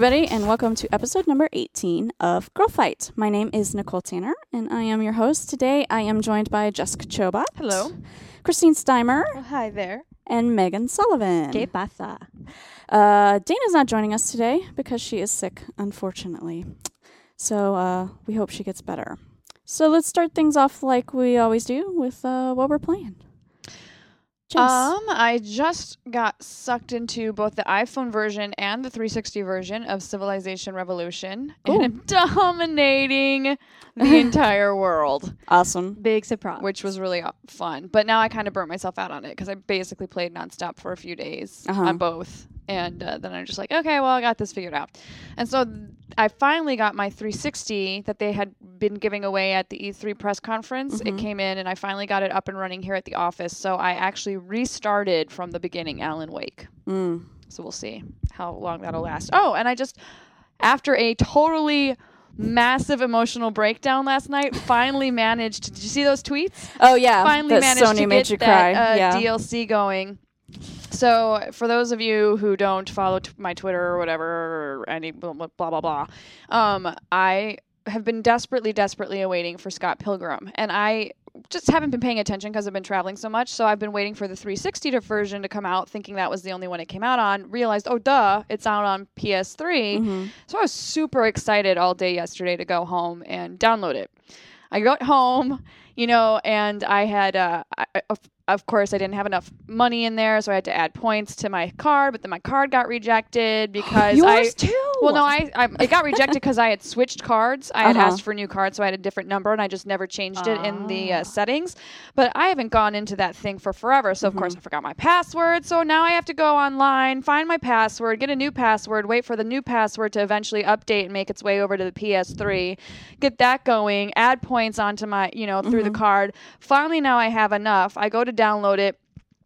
everybody, and welcome to episode number 18 of Girl Fight. My name is Nicole Tanner, and I am your host. Today, I am joined by Jessica Chobot. Hello. Christine Steimer. Oh, hi there. And Megan Sullivan. ¿Qué pasa? Dana's not joining us today because she is sick, unfortunately. So we hope she gets better. So let's start things off like we always do with what we're playing. Jess. I just got sucked into both the iPhone version and the 360 version of Civilization Revolution, and I'm dominating the entire world. Awesome. Big surprise. Which was really fun. But now I kind of burnt myself out on it because I basically played nonstop for a few days on both. And then I'm just like, okay, well, I got this figured out. And so I finally got my 360 that they had been giving away at the E3 press conference. It came in, and I finally got it up and running here at the office. So I actually restarted from the beginning Alan Wake. So we'll see how long that'll last. Oh, and I just, after a totally massive emotional breakdown last night, finally managed to, did you see those tweets? Oh, yeah. Finally managed Sony to made get you that cry. DLC going. So, for those of you who don't follow my Twitter or whatever, or any blah, blah, blah, I have been desperately awaiting for Scott Pilgrim. And I just haven't been paying attention because I've been traveling so much. So, I've been waiting for the 360 version to come out, thinking that was the only one it came out on. Realized, oh, duh, it's out on PS3. So, I was super excited all day yesterday to go home and download it. I got home, and I had... Of course, I didn't have enough money in there, so I had to add points to my card, but then my card got rejected because Yours too? Well, no, it got rejected because I had switched cards. I had asked for a new card, so I had a different number, and I just never changed it in the settings. But I haven't gone into that thing for forever, so of course I forgot my password. So now I have to go online, find my password, get a new password, wait for the new password to eventually update and make its way over to the PS3, get that going, add points onto my, through the card. Finally, now I have enough. I go to download it,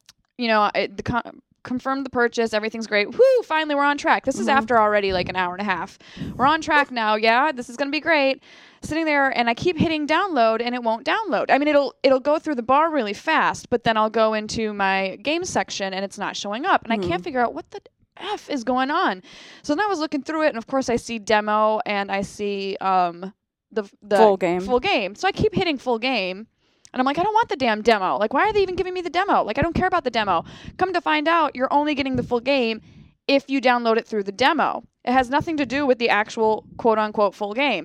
confirm the purchase, everything's great. Woo, finally we're on track. This is after already like an hour and a half. We're on track now. Yeah, this is going to be great. Sitting there and I keep hitting download and it won't download. I mean, it'll go through the bar really fast, but then I'll go into my game section and it's not showing up. And I can't figure out what the F is going on. So then I was looking through it, and of course I see demo and I see the full game. So I keep hitting full game. And I'm like, I don't want the damn demo. Like, why are they even giving me the demo? Like, I don't care about the demo. Come to find out, you're only getting the full game if you download it through the demo. It has nothing to do with the actual quote-unquote full game.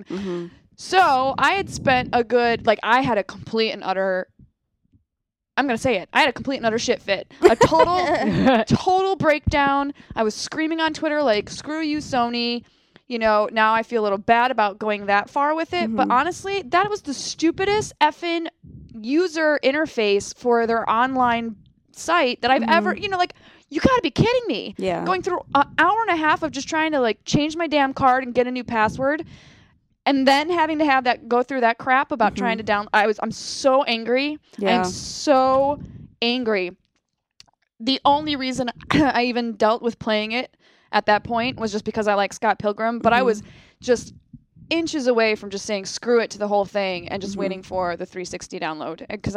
So I had spent I had a complete and utter... I'm going to say it. I had a complete and utter shit fit. A total breakdown. I was screaming on Twitter like, screw you, Sony. Now I feel a little bad about going that far with it. But honestly, that was the stupidest effing user interface for their online site that I've ever, you gotta be kidding me. Yeah. Going through an hour and a half of just trying to change my damn card and get a new password. And then having to have that go through that crap about trying to I'm so angry. Yeah. I'm so angry. The only reason I even dealt with playing it at that point was just because I like Scott Pilgrim, but I was just inches away from just saying screw it to the whole thing and just waiting for the 360 download because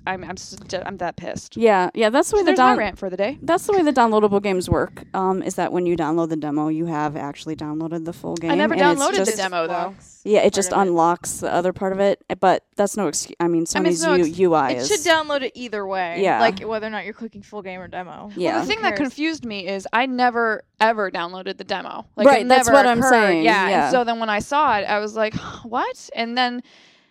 I'm that pissed. Yeah, that's the way there's my rant for the day. That's the way the downloadable games work. Is that when you download the demo, you have actually downloaded the full game. I never downloaded the demo though. Yeah, it just unlocks the other part of it, but that's no excuse. I mean, Sony's UI is... It should download it either way. Yeah. Like, whether or not you're clicking full game or demo. Yeah. Well, the thing that confused me is I never, ever downloaded the demo. Right, that's what I'm saying. Yeah, yeah. And so then when I saw it, I was like, what? And then,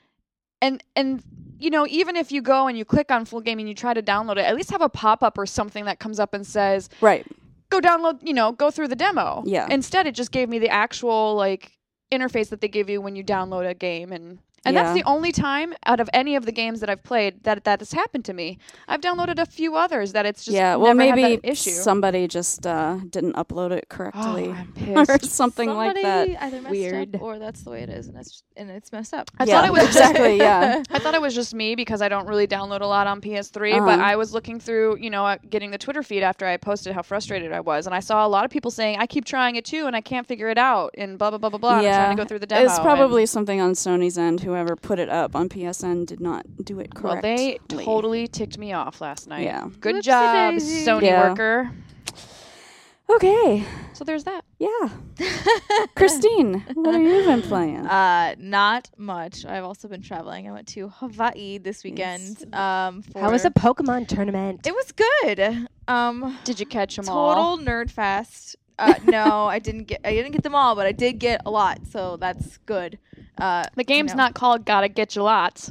and even if you go and you click on full game and you try to download it, at least have a pop-up or something that comes up and says, right, go download, go through the demo. Yeah. Instead, it just gave me the actual, interface that they give you when you download a game, and that's the only time out of any of the games that I've played that has happened to me. I've downloaded a few others that it's just never maybe had that issue. Somebody just didn't upload it correctly I'm pissed. or something like that. Either messed Weird, up or that's the way it is, and it's messed up. I thought it was exactly. Yeah, I thought it was just me because I don't really download a lot on PS3. But I was looking through, getting the Twitter feed after I posted how frustrated I was, and I saw a lot of people saying I keep trying it too, and I can't figure it out, and blah blah blah blah blah. Yeah, I'm trying to go through the demo. It's probably something on Sony's end. Whoever put it up on PSN did not do it correctly. Well, they totally ticked me off last night. Yeah. Good Whoopsie job, daisy. Sony worker. Okay. So there's that. Yeah. Christine, what have you been playing? Not much. I've also been traveling. I went to Hawaii this weekend. How was the Pokemon tournament? It was good. Did you catch them all? Total nerd fest. No, I didn't get them all, but I did get a lot, so that's good. The game's not called Gotta Get You Lots.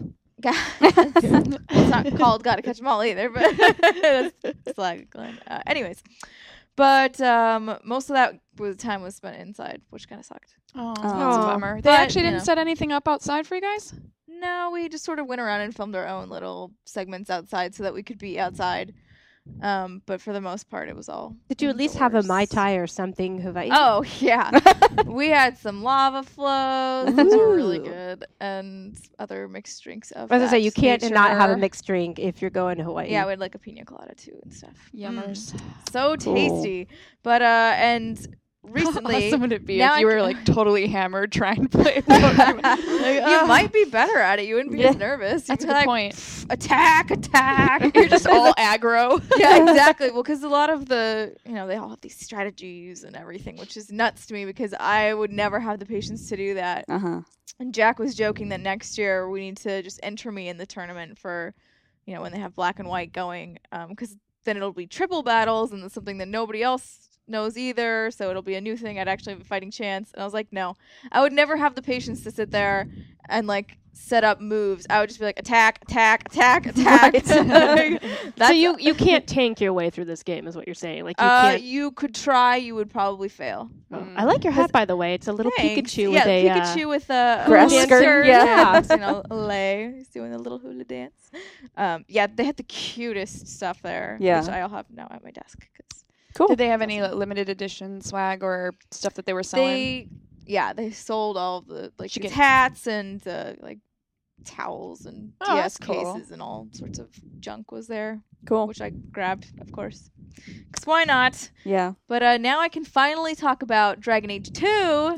It's not called Gotta Catch 'Em All either, but it's like Glenn. Anyways, but most of that time was spent inside, which kind of sucked. Oh, that's a bummer. They But, actually you didn't know. set anything up outside for you guys? No, we just sort of went around and filmed our own little segments outside so that we could be outside. But for the most part, it was all. Did you at least have a indoors. Mai Tai or something, Hawaii? Oh yeah, we had some lava flows. Those were really good, and other mixed drinks of. I was gonna say you can't not have a nature. mixed drink if you're going to Hawaii. Yeah, we had like a pina colada too and stuff. Yummers. So tasty. But and recently How awesome would it be now if you I were c- like totally hammered trying to play Pokemon? you might be better at it. You wouldn't be as nervous. That's a You'd be good like, point. Attack! You're just all aggro. Yeah, exactly. Well, because a lot of the, they all have these strategies and everything, which is nuts to me because I would never have the patience to do that. Uh-huh. And Jack was joking that next year we need to just enter me in the tournament for, when they have black and white going, because then it'll be triple battles and it's something that nobody else knows either, so it'll be a new thing. I'd actually have a fighting chance. And I was like, no, I would never have the patience to sit there and like set up moves. I would just be like, attack, attack, attack, attack. So you can't tank your way through this game, is what you're saying? Like you can't. you could try. You would probably fail. I like your hat, by the way. It's a little Thanks. Pikachu Yeah, with a Pikachu with a grass hula skirt, skirt. yeah. And, lei. He's doing a little hula dance. Yeah, they had the cutest stuff there. Yeah. Which I'll have now at my desk. 'Cause Cool. Did they have any limited edition swag or stuff that they were selling? they sold all of the like Should these get- hats and like towels and Oh, that's DS cool. cases and all sorts of junk was there, Cool. which I grabbed, of course. 'Cause why not? Yeah. But now I can finally talk about Dragon Age 2.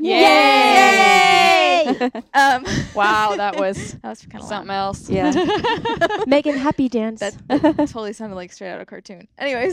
Yay! Um, Wow, that was that was kind of something else. Yeah. Megan Happy Dance. That totally sounded like straight out of cartoon. Anyways,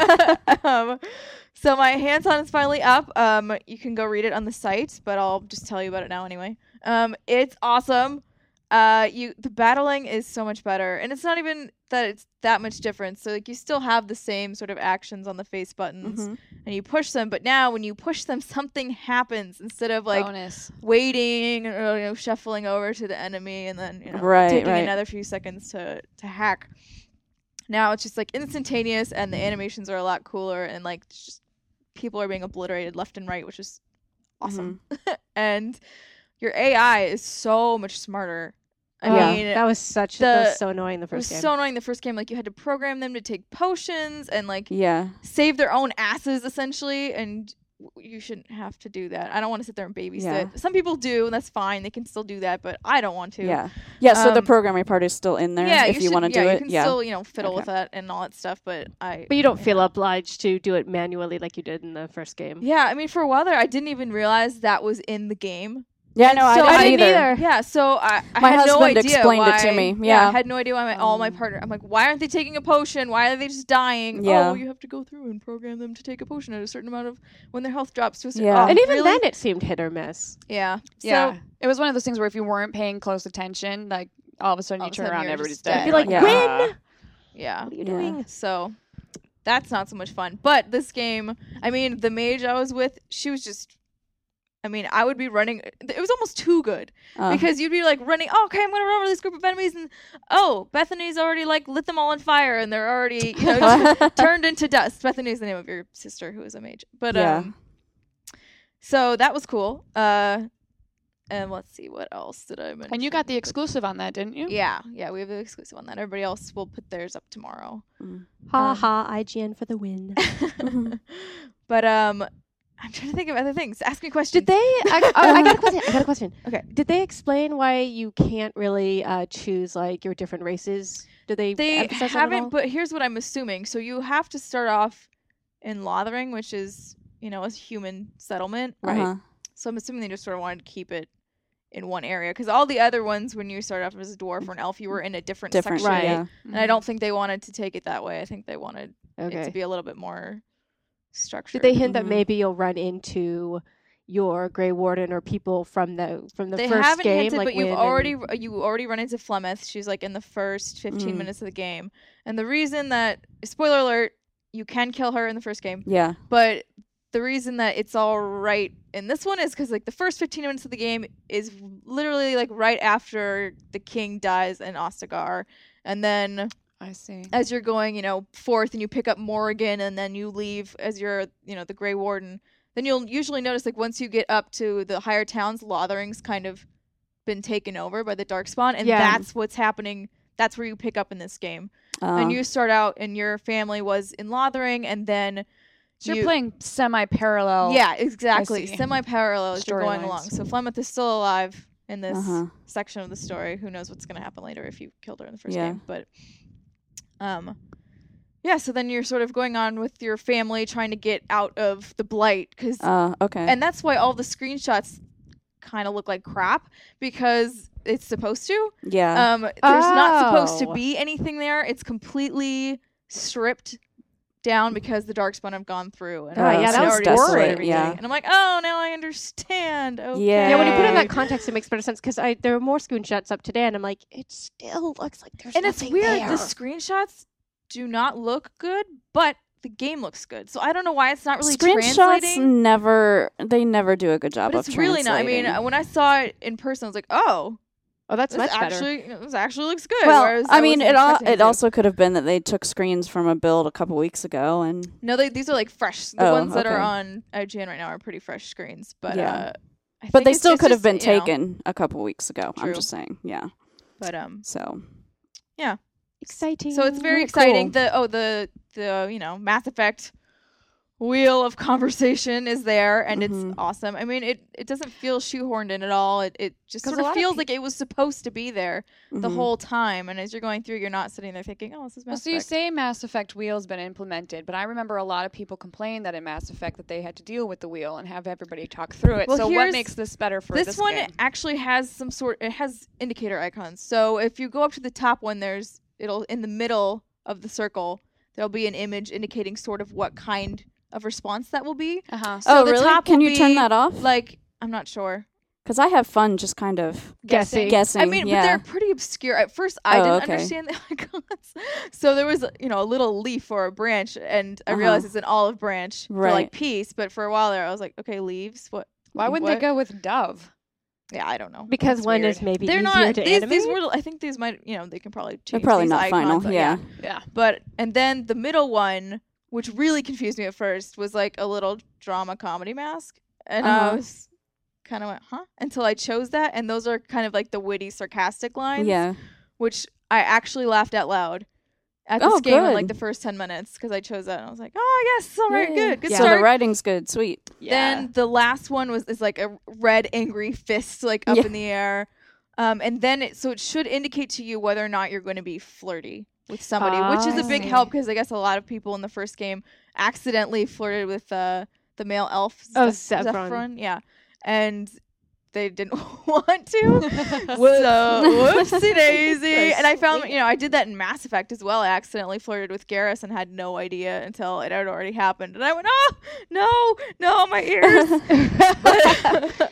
so my hands-on is finally up. You can go read it on the site, but I'll just tell you about it now anyway. It's awesome. The battling is so much better, and it's not even that it's that much different. So like you still have the same sort of actions on the face buttons, Mhm. and you push them. But now when you push them, something happens instead of like Bonus. waiting or shuffling over to the enemy and then Right, taking right. another few seconds to hack. Now it's just like instantaneous, and the animations are a lot cooler, and like it's just people are being obliterated left and right, which is awesome. And your AI is so much smarter. I Yeah. mean, that was that was so annoying the it was first game. so annoying the first game. Like you had to program them to take potions and like Yeah. save their own asses essentially, and you shouldn't have to do that. I don't want to sit there and babysit. Yeah. Some people do, and that's fine. They can still do that, but I don't want to. Yeah. Yeah. So the Um, programming part is still in there Yeah, if you want to do you it. can Yeah. still, fiddle Okay. with that and all that stuff, but But you don't feel obliged to do it manually like you did in the first game. Yeah, I mean, for a while there, I didn't even realize that was in the game. Yeah. No, so I I didn't didn't either. Yeah, so I My had no husband idea explained it to why- me. I Yeah. had no idea why all my partner. I'm like, why aren't they taking a potion? Why are they just dying? Yeah. Oh, you have to go through and program them to take a potion at a certain amount of when their health drops to a certain. Yeah. Oh, And even really? then, it seemed hit or miss. Yeah. Yeah. So, It was one of those things where if you weren't paying close attention, like all of a sudden All you of a turn sudden around and you're everybody's just dead. dead. You're like, You're win! yeah. What are you Yeah. doing? So that's not so much fun. But this game, I mean, the mage I was with, she was just. I mean, I would be running. It was almost too good because you'd be like running. Oh, okay, I'm gonna run over this group of enemies, and Bethany's already like lit them all on fire, and they're already just turned into dust. Bethany's the name of your sister, who is a mage. But Yeah. so that was cool. And let's see, what else did I mention? And you got the exclusive on that, didn't you? Yeah, we have the exclusive on that. Everybody else will put theirs up tomorrow. Ha ha, IGN for the win. But I'm trying to think of other things. Ask me questions. Did they? I got a question. I got a question. Okay. Did they explain why you can't really choose like your different races? Did they? They emphasize that at all? haven't, but here's what I'm assuming. So you have to start off in Lothering, which is, a human settlement. Right. Uh-huh. So I'm assuming they just sort of wanted to keep it in one area. Because all the other ones, when you start off as a dwarf or an elf, you were in a different section. Yeah. And I don't think they wanted to take it that way. I think they wanted it to Okay. be a little bit more structured. Did they hint that Mhm. maybe you'll run into your Grey Warden or people from the They first haven't game? hinted, like but you Wynn already run into Flemeth. She's like in the first 15 Mm. minutes of the game. And the reason that, spoiler alert, you can kill her in the first game, Yeah. but the reason that it's all right in this one is because like the first 15 minutes of the game is literally like right after the king dies in Ostagar, and then I see. as you're going, forth and you pick up Morrigan and then you leave as you're, the Grey Warden, then you'll usually notice like once you get up to the higher towns, Lothering's kind of been taken over by the Darkspawn, and Yeah. that's what's happening. That's where you pick up in this game. And you start out and your family was in Lothering, and then So you're playing semi-parallel. yeah, exactly. see. Semi-parallel as you're going Storylines. along. So Flemeth is still alive in this Uh-huh. section of the story. Who knows what's going to happen later if you killed her in the first Yeah. game. But, yeah, so then you're sort of going on with your family trying to get out of the Blight. Okay. And that's why all the screenshots kind of look like crap, because it's supposed to. yeah. There's not supposed to Oh. be anything there. It's completely stripped down because the Darkspawn have gone through. And Oh, yeah, that was already desolate, destroyed everything. yeah. And I'm like, oh, now I understand. Okay. Yeah. Yeah, when you put it in Yeah. that context, it makes better sense because there are more screenshots up today, and I'm like, it still looks like there's And it's nothing weird. there. The screenshots do not look good, but the game looks good. So I don't know why it's not really Screenshots translating. never do a good job But of it's really not. I mean, translating. when I saw it in person, I was like, oh, Oh, that's much better. this actually looks good. well, whereas I mean, wasn't expecting it to. also could have been that they took screens from a build a couple weeks ago, and No, these are like fresh. The Oh, ones that are okay. on IGN right now are pretty fresh screens. But Yeah. I but think they it's still just- could have been just, you know, taken a couple weeks ago. I'm True. just saying, yeah. But So Exciting. so it's very Oh, exciting. cool. The Mass Effect wheel of conversation is there, and Mhm. it's awesome. I mean, it doesn't feel shoehorned in at all. It just 'Cause sort a of lot of feels pe- like it was supposed to be there the mhm. whole time. And as you're going through, you're not sitting there thinking, "Oh, this is Well, Mass so you Effect." say Mass Effect wheel's been implemented, but I remember a lot of people complained that in Mass Effect that they had to deal with the wheel and have everybody talk through it. Well, So what here's- makes this better for This one game? actually has it has indicator icons. So if you go up to the top one, it'll in the middle of the circle, there'll be an image indicating sort of what kind of response that will be. Uh-huh. So Oh, the really? top Can will you turn be, that off? Like, I'm not sure. Because I have fun just kind of guessing. guessing. I mean, yeah. but they're pretty obscure. At first, I Oh, didn't okay. understand the icons. So there was, a little leaf or a branch, and I Uh-huh. realized it's an olive branch for Right. like peace. But for a while there, I was like, okay, leaves. What? Why wouldn't what? they go with Dove? Yeah, I don't know. because That's one weird. is maybe They're easier not. to These animate. were. I think these might. They can probably change. They're probably these not icons, final. Yeah. Yeah. But and then the middle one, which really confused me at first, was like a little drama comedy mask, and I Uh-huh. was kind of went, huh? Until I chose that, and those are kind of like the witty, sarcastic lines. Yeah. Which I actually laughed out loud at this Oh, game in good. like the first 10 minutes because I chose that, and I was like, oh yes, all right, Yay. good So start. the writing's good. Sweet. Then the last one is like a red angry fist like up Yeah. in the air. And then it should indicate to you whether or not you're going to be flirty with somebody, which is a big I see. help because I guess a lot of people in the first game accidentally flirted with the male elf. Oh, Zephyron. Yeah. And they didn't want to. So Whoops. whoopsie daisy. So And I found, sweet. I did that in Mass Effect as well. I accidentally flirted with Garrus and had no idea until it had already happened. And I went, oh, no, my ears. But,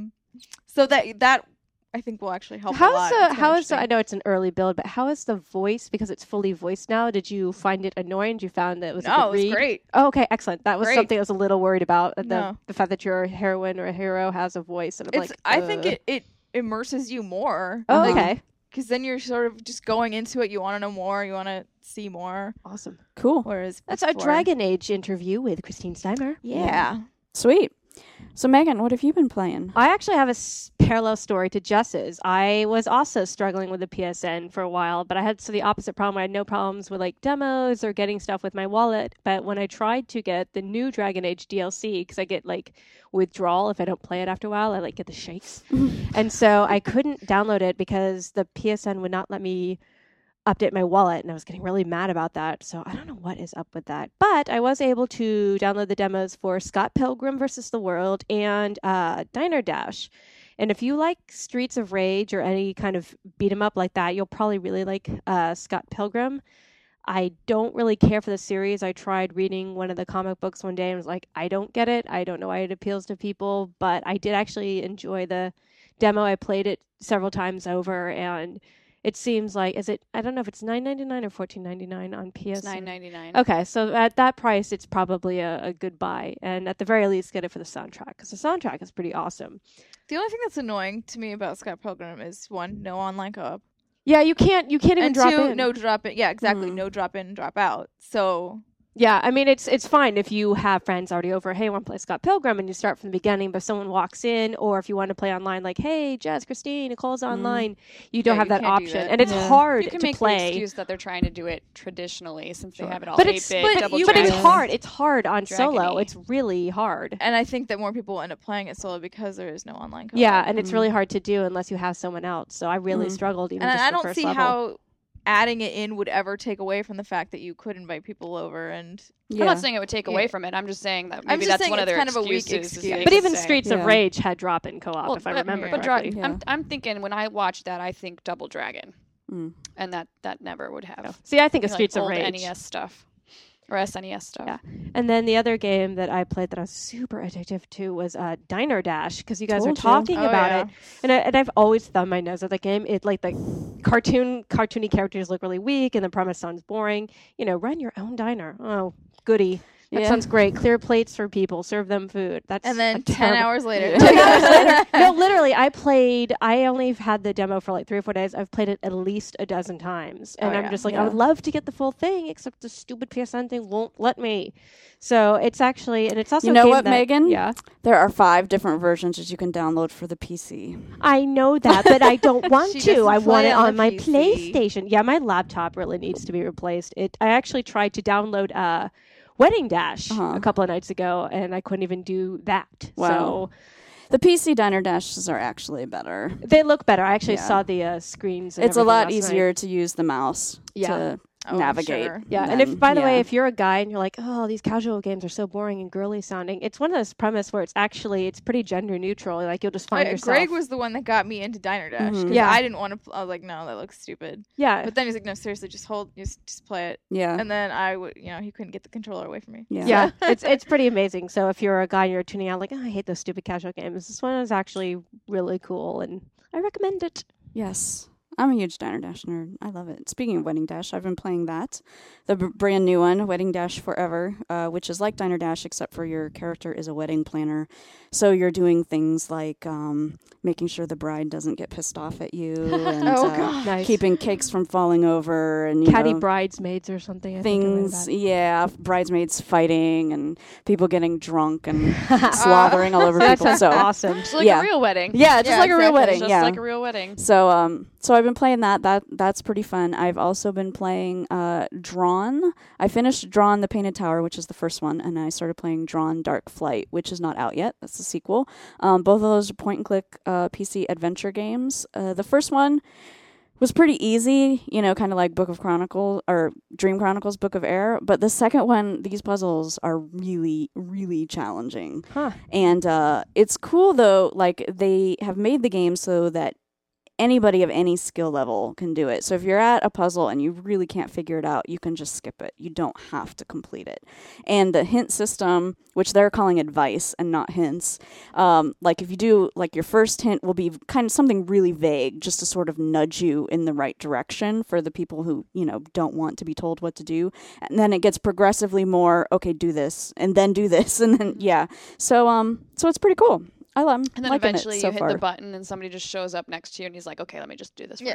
so that I think will actually help a lot. It's kinda I know it's an early build, but how is the voice, because it's fully voiced now? Did you find it annoying? Did you found that it was a No, good it was read? great. Oh, okay, excellent. That was Great. something I was a little worried about. No. The fact that your heroine or a hero has a voice, and I'm It's like, I think ugh. it immerses you more. Oh, Like, okay, because then you're sort of just going into it. You want to know more. You want to see more. awesome. Cool. Whereas That's our before- Dragon Age interview with Christine Steimer. Yeah. Sweet. So Megan, what have you been playing? I actually have a parallel story to Jess's. I was also struggling with the PSN for a while, but I had the opposite problem. I had no problems with like demos or getting stuff with my wallet. But when I tried to get the new Dragon Age DLC, because I get like withdrawal if I don't play it after a while, I like get the shakes. And so I couldn't download it because the PSN would not let me update my wallet, and I was getting really mad about that. So I don't know what is up with that. But I was able to download the demos for Scott Pilgrim versus the World and Diner Dash. And if you like Streets of Rage or any kind of beat 'em up like that, you'll probably really like Scott Pilgrim. I don't really care for the series. I tried reading one of the comic books one day and was like, I don't get it. I don't know why it appeals to people, but I did actually enjoy the demo. I played it several times over, and it seems like, I don't know if it's $9.99 or $14.99 on PS. It's $9.99. Okay, so at that price, it's probably a good buy, and at the very least, get it for the soundtrack, because the soundtrack is pretty awesome. The only thing that's annoying to me about Scott Pilgrim is, one, no online co-op. Yeah, you can't even And drop two, in. no drop in. Yeah, exactly. Mm. No drop in, drop out. So Yeah, I mean, it's fine if you have friends already over, hey, I want to play Scott Pilgrim, and you start from the beginning, but if someone walks in, or if you want to play online, like, hey, Jess, Christine, Nicole's online, you don't Yeah, have you that can't do option. that. And it's Yeah. hard You can to make the play. excuse that they're trying to do it traditionally since they have it all But 8-bit, it's double but it's dragon. hard. It's hard on solo. Dragony. It's really hard. and I think that more people end up playing it solo because there is no online co-op. Yeah, and it's Mm. really hard to do unless you have someone else. So I really Mm. struggled even And just I the don't first see level. how adding it in would ever take away from the fact that you could invite people over. And I'm not saying it would take away Yeah. from it. I'm just saying that I'm maybe just that's saying one of it's their kind of a weak excuses. is excuse. they But could even say- Streets of Yeah. Rage had drop-in co-op, Well, if I but- remember but correctly. Yeah. I'm thinking when I watched that, I think Double Dragon, Mm. and that never would have. See, I think of like Streets of old Rage. NES stuff or SNES stuff. Yeah. And then the other game that I played that I was super addictive to was Diner Dash, because you guys Told are you. talking Oh, about yeah. it, and I've always thumbed my nose at the game. It like the cartoony characters look really weak, and the premise sounds boring. You know, run your own diner. Oh, goody. That Yeah. sounds great. Clear plates for people. Serve them food. That's and then a 10 terrible- hours later. 10 hours later. No, literally, I only had the demo for like 3 or 4 days. I've played it at least a dozen times. And Oh, I'm yeah. just like, Yeah. I would love to get the full thing, except the stupid PSN thing won't let me. So it's actually, and it's also You a know game what, that- Megan? Yeah. There are 5 different versions that you can download for the PC. I know that, but I don't want She to. doesn't I want play it on on the my PC. PlayStation. Yeah, my laptop really needs to be replaced. I actually tried to download Wedding Dash Uh-huh. a couple of nights ago, and I couldn't even do that. Wow. So The PC Diner Dashes are actually better. they look better. I actually Yeah. saw the screens. And It's a everything lot last night. easier to use the mouse Yeah. to Oh, navigate. sure. Yeah, and than- if, by the way, yeah. if you're a guy and you're like, oh, these casual games are so boring and girly sounding, it's one of those premise where it's pretty gender neutral. Like you'll just find yourself. Greg was the one that got me into Diner Dash. Mhm. 'Cause Yeah. I didn't want to. I was like, no, that looks stupid. yeah, But then he's like, no, seriously, just play it. Yeah. And then I would, he couldn't get the controller away from me. Yeah. yeah, it's pretty amazing. So if you're a guy and you're tuning out like, oh, I hate those stupid casual games, this one is actually really cool, and I recommend it. Yes. I'm a huge Diner Dash nerd. I love it. Speaking of Wedding Dash, I've been playing that. The brand new one, Wedding Dash Forever, which is like Diner Dash, except for your character is a wedding planner. So you're doing things like making sure the bride doesn't get pissed off at you and Oh, God. Nice. keeping cakes from falling over and, you Catty know, bridesmaids or something. I think I read things, about. yeah, bridesmaids fighting and people getting drunk and slothering all over That people. sounds So awesome. Just like Yeah. a real wedding. yeah, just Yeah, like a real exactly. wedding. Just Yeah, like a real wedding. so I've been playing that. That's pretty fun. I've also been playing Drawn. I finished Drawn the Painted Tower, which is the first one, and I started playing Drawn Dark Flight, which is not out yet. That's the sequel. Both of those are point and click PC adventure games. The first one was pretty easy, kind of like Book of Chronicles or Dream Chronicles Book of Air, but the second one, these puzzles are really, really challenging. Huh. And it's cool though, like they have made the game so that anybody of any skill level can do it. So if you're at a puzzle and you really can't figure it out, you can just skip it. You don't have to complete it. And the hint system, which they're calling advice and not hints, like if you do, like your first hint will be kind of something really vague just to sort of nudge you in the right direction for the people who, don't want to be told what to do. And then it gets progressively more, okay, do this and then do this. And then, yeah. So it's pretty cool. I love And then liking eventually it so you hit far. the button and somebody just shows up next to you and he's like, okay, let me just do this for Yeah.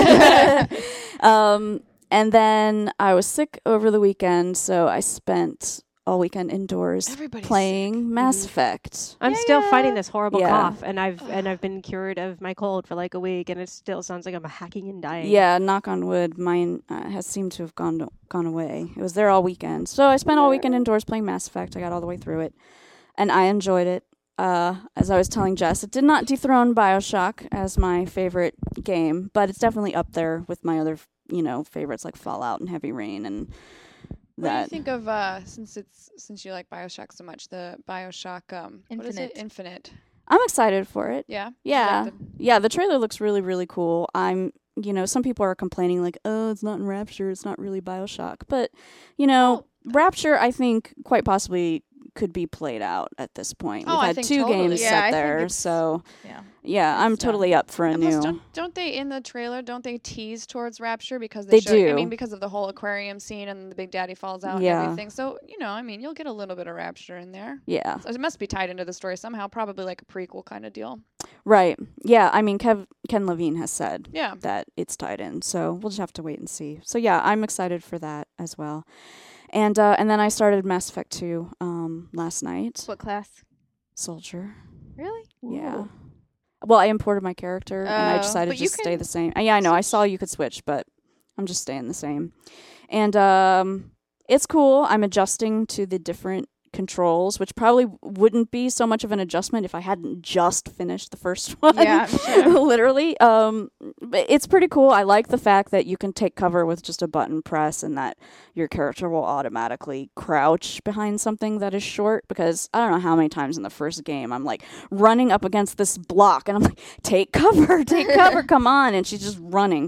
you. And then I was sick over the weekend, so I spent all weekend indoors Everybody's playing Mass Effect. I'm still fighting this horrible Yeah. cough, and I've been cured of my cold for like a week, and it still sounds like I'm hacking and dying. Yeah, knock on wood, mine has seemed to have gone away. It was there all weekend. So I spent all weekend indoors playing Mass Effect. I got all the way through it, and I enjoyed it. As I was telling Jess, it did not dethrone BioShock as my favorite game, but it's definitely up there with my other, favorites like Fallout and Heavy Rain and What do you that. think of since you like BioShock so much, the BioShock what is it? Infinite. Infinite. I'm excited for it. Yeah. Yeah. Like Yeah, the trailer looks really, really cool. I'm some people are complaining like, oh, it's not in Rapture, it's not really BioShock. But, Rapture, I think, quite possibly could be played out at this point. Oh, We've I had think 2 totally. games Yeah, I set think there, it's- so Yeah. I'm it's done. totally up for a And plus, new. don't they in the trailer? Don't they tease towards Rapture because They show, I do. mean, because of the whole aquarium scene and the Big Daddy falls out Yeah. and everything. So you'll get a little bit of Rapture in there. Yeah, So it must be tied into the story somehow. Probably like a prequel kind of deal. right. Yeah, I mean, Ken Levine has said Yeah. that it's tied in, so we'll just have to wait and see. So yeah, I'm excited for that as well. And then I started Mass Effect 2 last night. What class? Soldier. Really? Yeah. Ooh. Well, I imported my character and I Oh, decided but to you stay can the same. Yeah, I know. I saw you could switch, but I'm just staying the same. And it's cool. I'm adjusting to the different controls, which probably wouldn't be so much of an adjustment if I hadn't just finished the first one. Yeah, I'm sure. Literally. But it's pretty cool. I like the fact that you can take cover with just a button press and that your character will automatically crouch behind something that is short, because I don't know how many times in the first game I'm like running up against this block and I'm like, take cover, come on, and she's just running.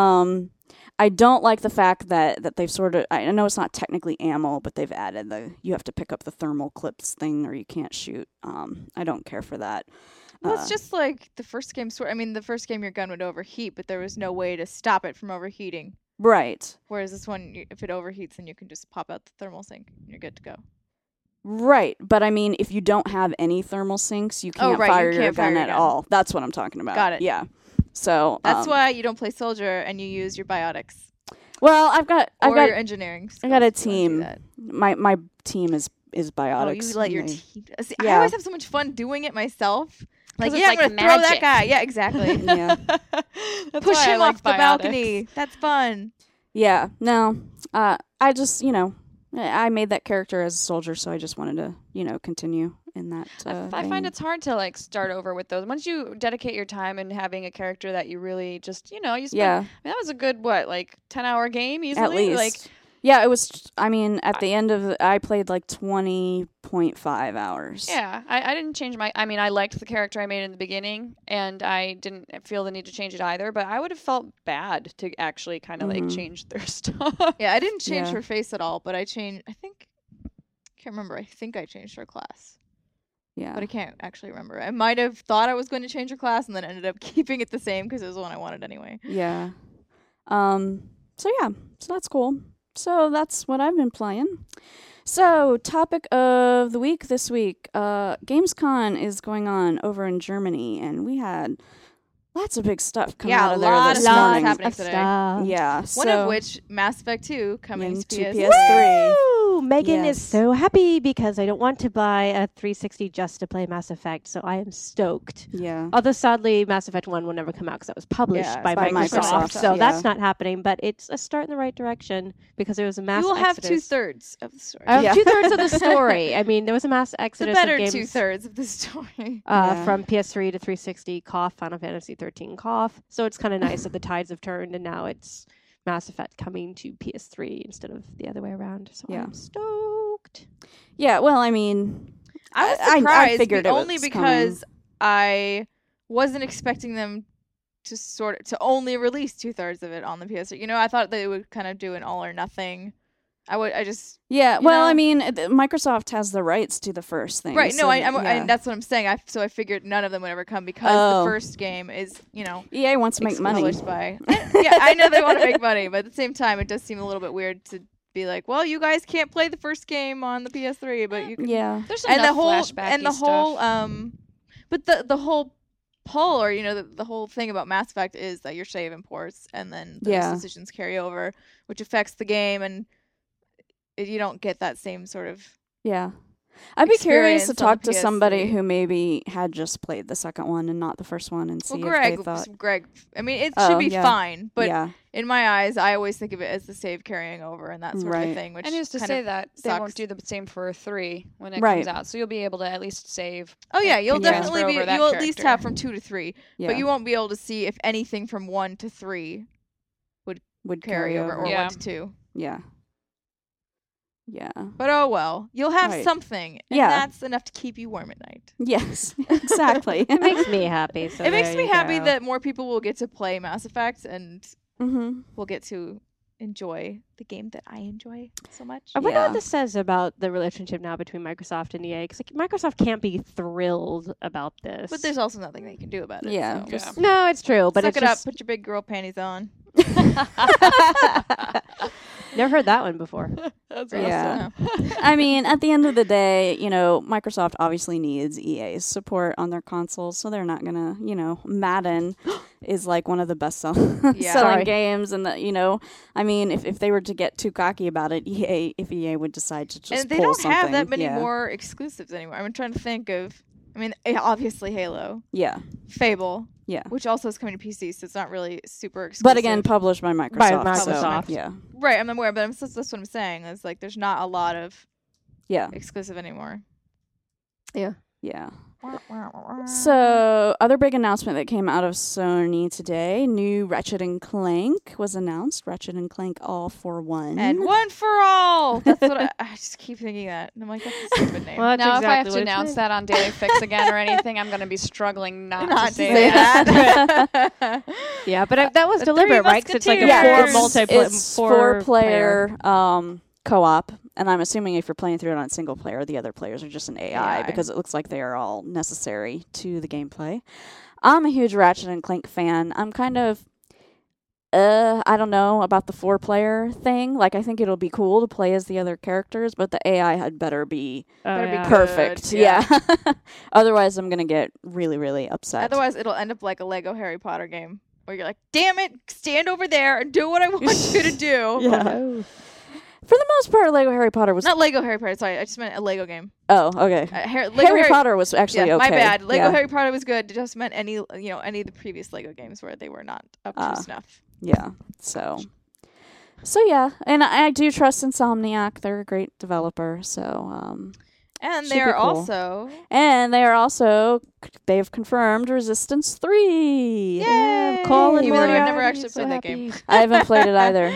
I don't like the fact that they've sort of, I know it's not technically ammo, but they've added you have to pick up the thermal clips thing or you can't shoot. I don't care for that. Well, it's just like the first game. I mean, the first game your gun would overheat, but there was no way to stop it from overheating. Right. Whereas this one, if it overheats, then you can just pop out the thermal sink and you're good to go. Right, but I mean, if you don't have any thermal sinks, you can't right, you fire your can't fire gun your at gun. all. That's what I'm talking about. Got it. Yeah. So That's why you don't play soldier and you use your biotics Well, I've got your engineering. I got a skills if you wanna do team. that. My team is Oh, biotics. you let your and they- team. See, I Yeah. always have so much fun doing it myself. Like, it's yeah, like I'm gonna throw that magic. guy. Yeah, exactly. Yeah. That's Push why I him like off the biotics. balcony. That's fun. Yeah. No. I just I made that character as a soldier, so I just wanted to continue in that. I find vein. it's hard to like start over with those. Once you dedicate your time and having a character that you really just you spend. Yeah. I mean, that was a good 10-hour game easily. At least. Like Yeah, it was. I mean, at the end of I played like 20.5 hours. yeah, I didn't change my. I mean, I liked the character I made in the beginning, and I didn't feel the need to change it either. But I would have felt bad to actually kind of like change their stuff. Yeah, I didn't change Yeah. her face at all, but I changed. I can't remember. I think I changed her class, Yeah. but I can't actually remember. I might have thought I was going to change her class and then ended up keeping it the same because it was the one I wanted anyway. Yeah. So yeah. So that's cool. So that's what I've been playing. So topic of the week this week. Gamescom is going on over in Germany, and we had lots of big stuff coming Yeah, out a of there lot this of stuff morning. happening of today. stuff. Yeah. One so of which, Mass Effect 2, coming to into PS3. PS3. Woo! Megan Yes. is so happy because I don't want to buy a 360 just to play Mass Effect, so I am stoked. Yeah. Although sadly, Mass Effect 1 will never come out because that was published Yeah, by by Microsoft, Microsoft, so yeah. that's not happening. But it's a start in the right direction because there was a mass You will have exodus. 2/3 of the story. Yeah. 2/3 of the story. I mean, there was a mass the exodus better of games 2/3 of the story. Yeah. from PS3 to 360. Cough, Final Fantasy 13. Cough. So it's kind of nice that the tides have turned, and now it's Mass Effect coming to PS3 instead of the other way around. So Yeah. I'm stoked. Yeah. Well, I mean, I was I surprised, figured it only was because I wasn't expecting them to only release 2/3 of it on the PS3. I thought they would kind of do an all or nothing. I just yeah. You Well, know? I mean, Microsoft has the rights to the first thing. right. so, No, yeah. that's what I'm saying. So I figured none of them would ever come because Oh. the first game is EA wants to make money. published by. Yeah, I know they want to make money, but at the same time, it does seem a little bit weird to be like, well, you guys can't play the first game on the PS3, but you can. Yeah. There's some And the enough whole flashbacky stuff. but the whole pull or the whole thing about Mass Effect is that you're saving ports and then those Yeah. decisions carry over, which affects the game, and you don't get that same sort of. Yeah. I'd be curious to experience on talk the to somebody PS3. who maybe had just played the second one and not the first one and see Well, if they thought. Greg. I mean, it Oh, should be yeah. fine, but yeah. in my eyes, I always think of it as the save carrying over and that sort of Right. a thing. Which And who's to kind say of that they sucks. won't do the same for 3 when it Right. comes out? So you'll be able to at least save. Oh yeah, you'll and definitely transfer be. over that You'll at least character. have from 2 to 3, Yeah. but you won't be able to see if anything from 1 to 3 would carry over or Yeah. 1 to 2. Yeah. Yeah. But oh well, you'll have Right. something, and Yeah. that's enough to keep you warm at night. Yes. Exactly. It makes me happy. So It makes there me you happy go. that more people will get to play Mass Effect and Mm-hmm. will get to enjoy the game that I enjoy so much. I wonder Yeah. what this says about the relationship now between Microsoft and EA. Because Microsoft can't be thrilled about this. But there's also nothing they can do about it. Yeah, so. just- no, it's true. But Suck it's it up. just Put your big girl panties on. never heard that one before. That's Yeah. No. I mean, at the end of the day, Microsoft obviously needs EA's support on their consoles, so they're not gonna, Madden is like one of the best selling Yeah. selling Sorry. games, and I mean, if they were to get too cocky about it, EA would decide to just And they pull don't have that something. many Yeah. more exclusives anymore. I'm trying to think of. I mean, obviously Halo, Yeah, Fable, yeah. which also is coming to PC, so it's not really super exclusive. But again, published by Microsoft. so, Microsoft. yeah, right, I'm aware, but that's what I'm saying. Is like there's not a lot of yeah, exclusive anymore. yeah. So So, other big announcement that came out of Sony today: new Ratchet and Clank was announced. Ratchet and Clank All for One. and One for All. That's what I just keep thinking that. And I'm like, that's a stupid name. Well, that's Now, exactly if I have to what it's announce like. that on Daily Fix again or anything, I'm going to be struggling not not to say that. Yeah, but that was The deliberate, Three right? Because it's like a Musketeers. it's four-player co-op, and I'm assuming if you're playing through it on single player, the other players are just an AI, AI. because it looks like they are all necessary to the gameplay. I'm a huge Ratchet and Clank fan. I'm kind of I don't know about the 4-player thing. Like, I think it'll be cool to play as the other characters, but the AI had better be Better be yeah. good. perfect. yeah. Yeah. Otherwise, I'm gonna get really, really upset. Otherwise, it'll end up like a Lego Harry Potter game where you're like, damn it, stand over there and do what I want you to do. Yeah. Oh. For the most part, Lego Harry Potter was. Not Lego Harry Potter, sorry. I just meant a Lego game. Oh, okay. Lego Harry Potter was actually yeah, okay. my bad. Lego yeah. Harry Potter was good. It just meant any of the previous Lego games where they were not up to snuff. Yeah. So yeah, and I do trust Insomniac. They're a great developer. So And Super they're cool. also and they are also they've confirmed Resistance 3. Yay! Cole and Even though I've Moriarty, never actually so played that happy. game. I haven't played it either.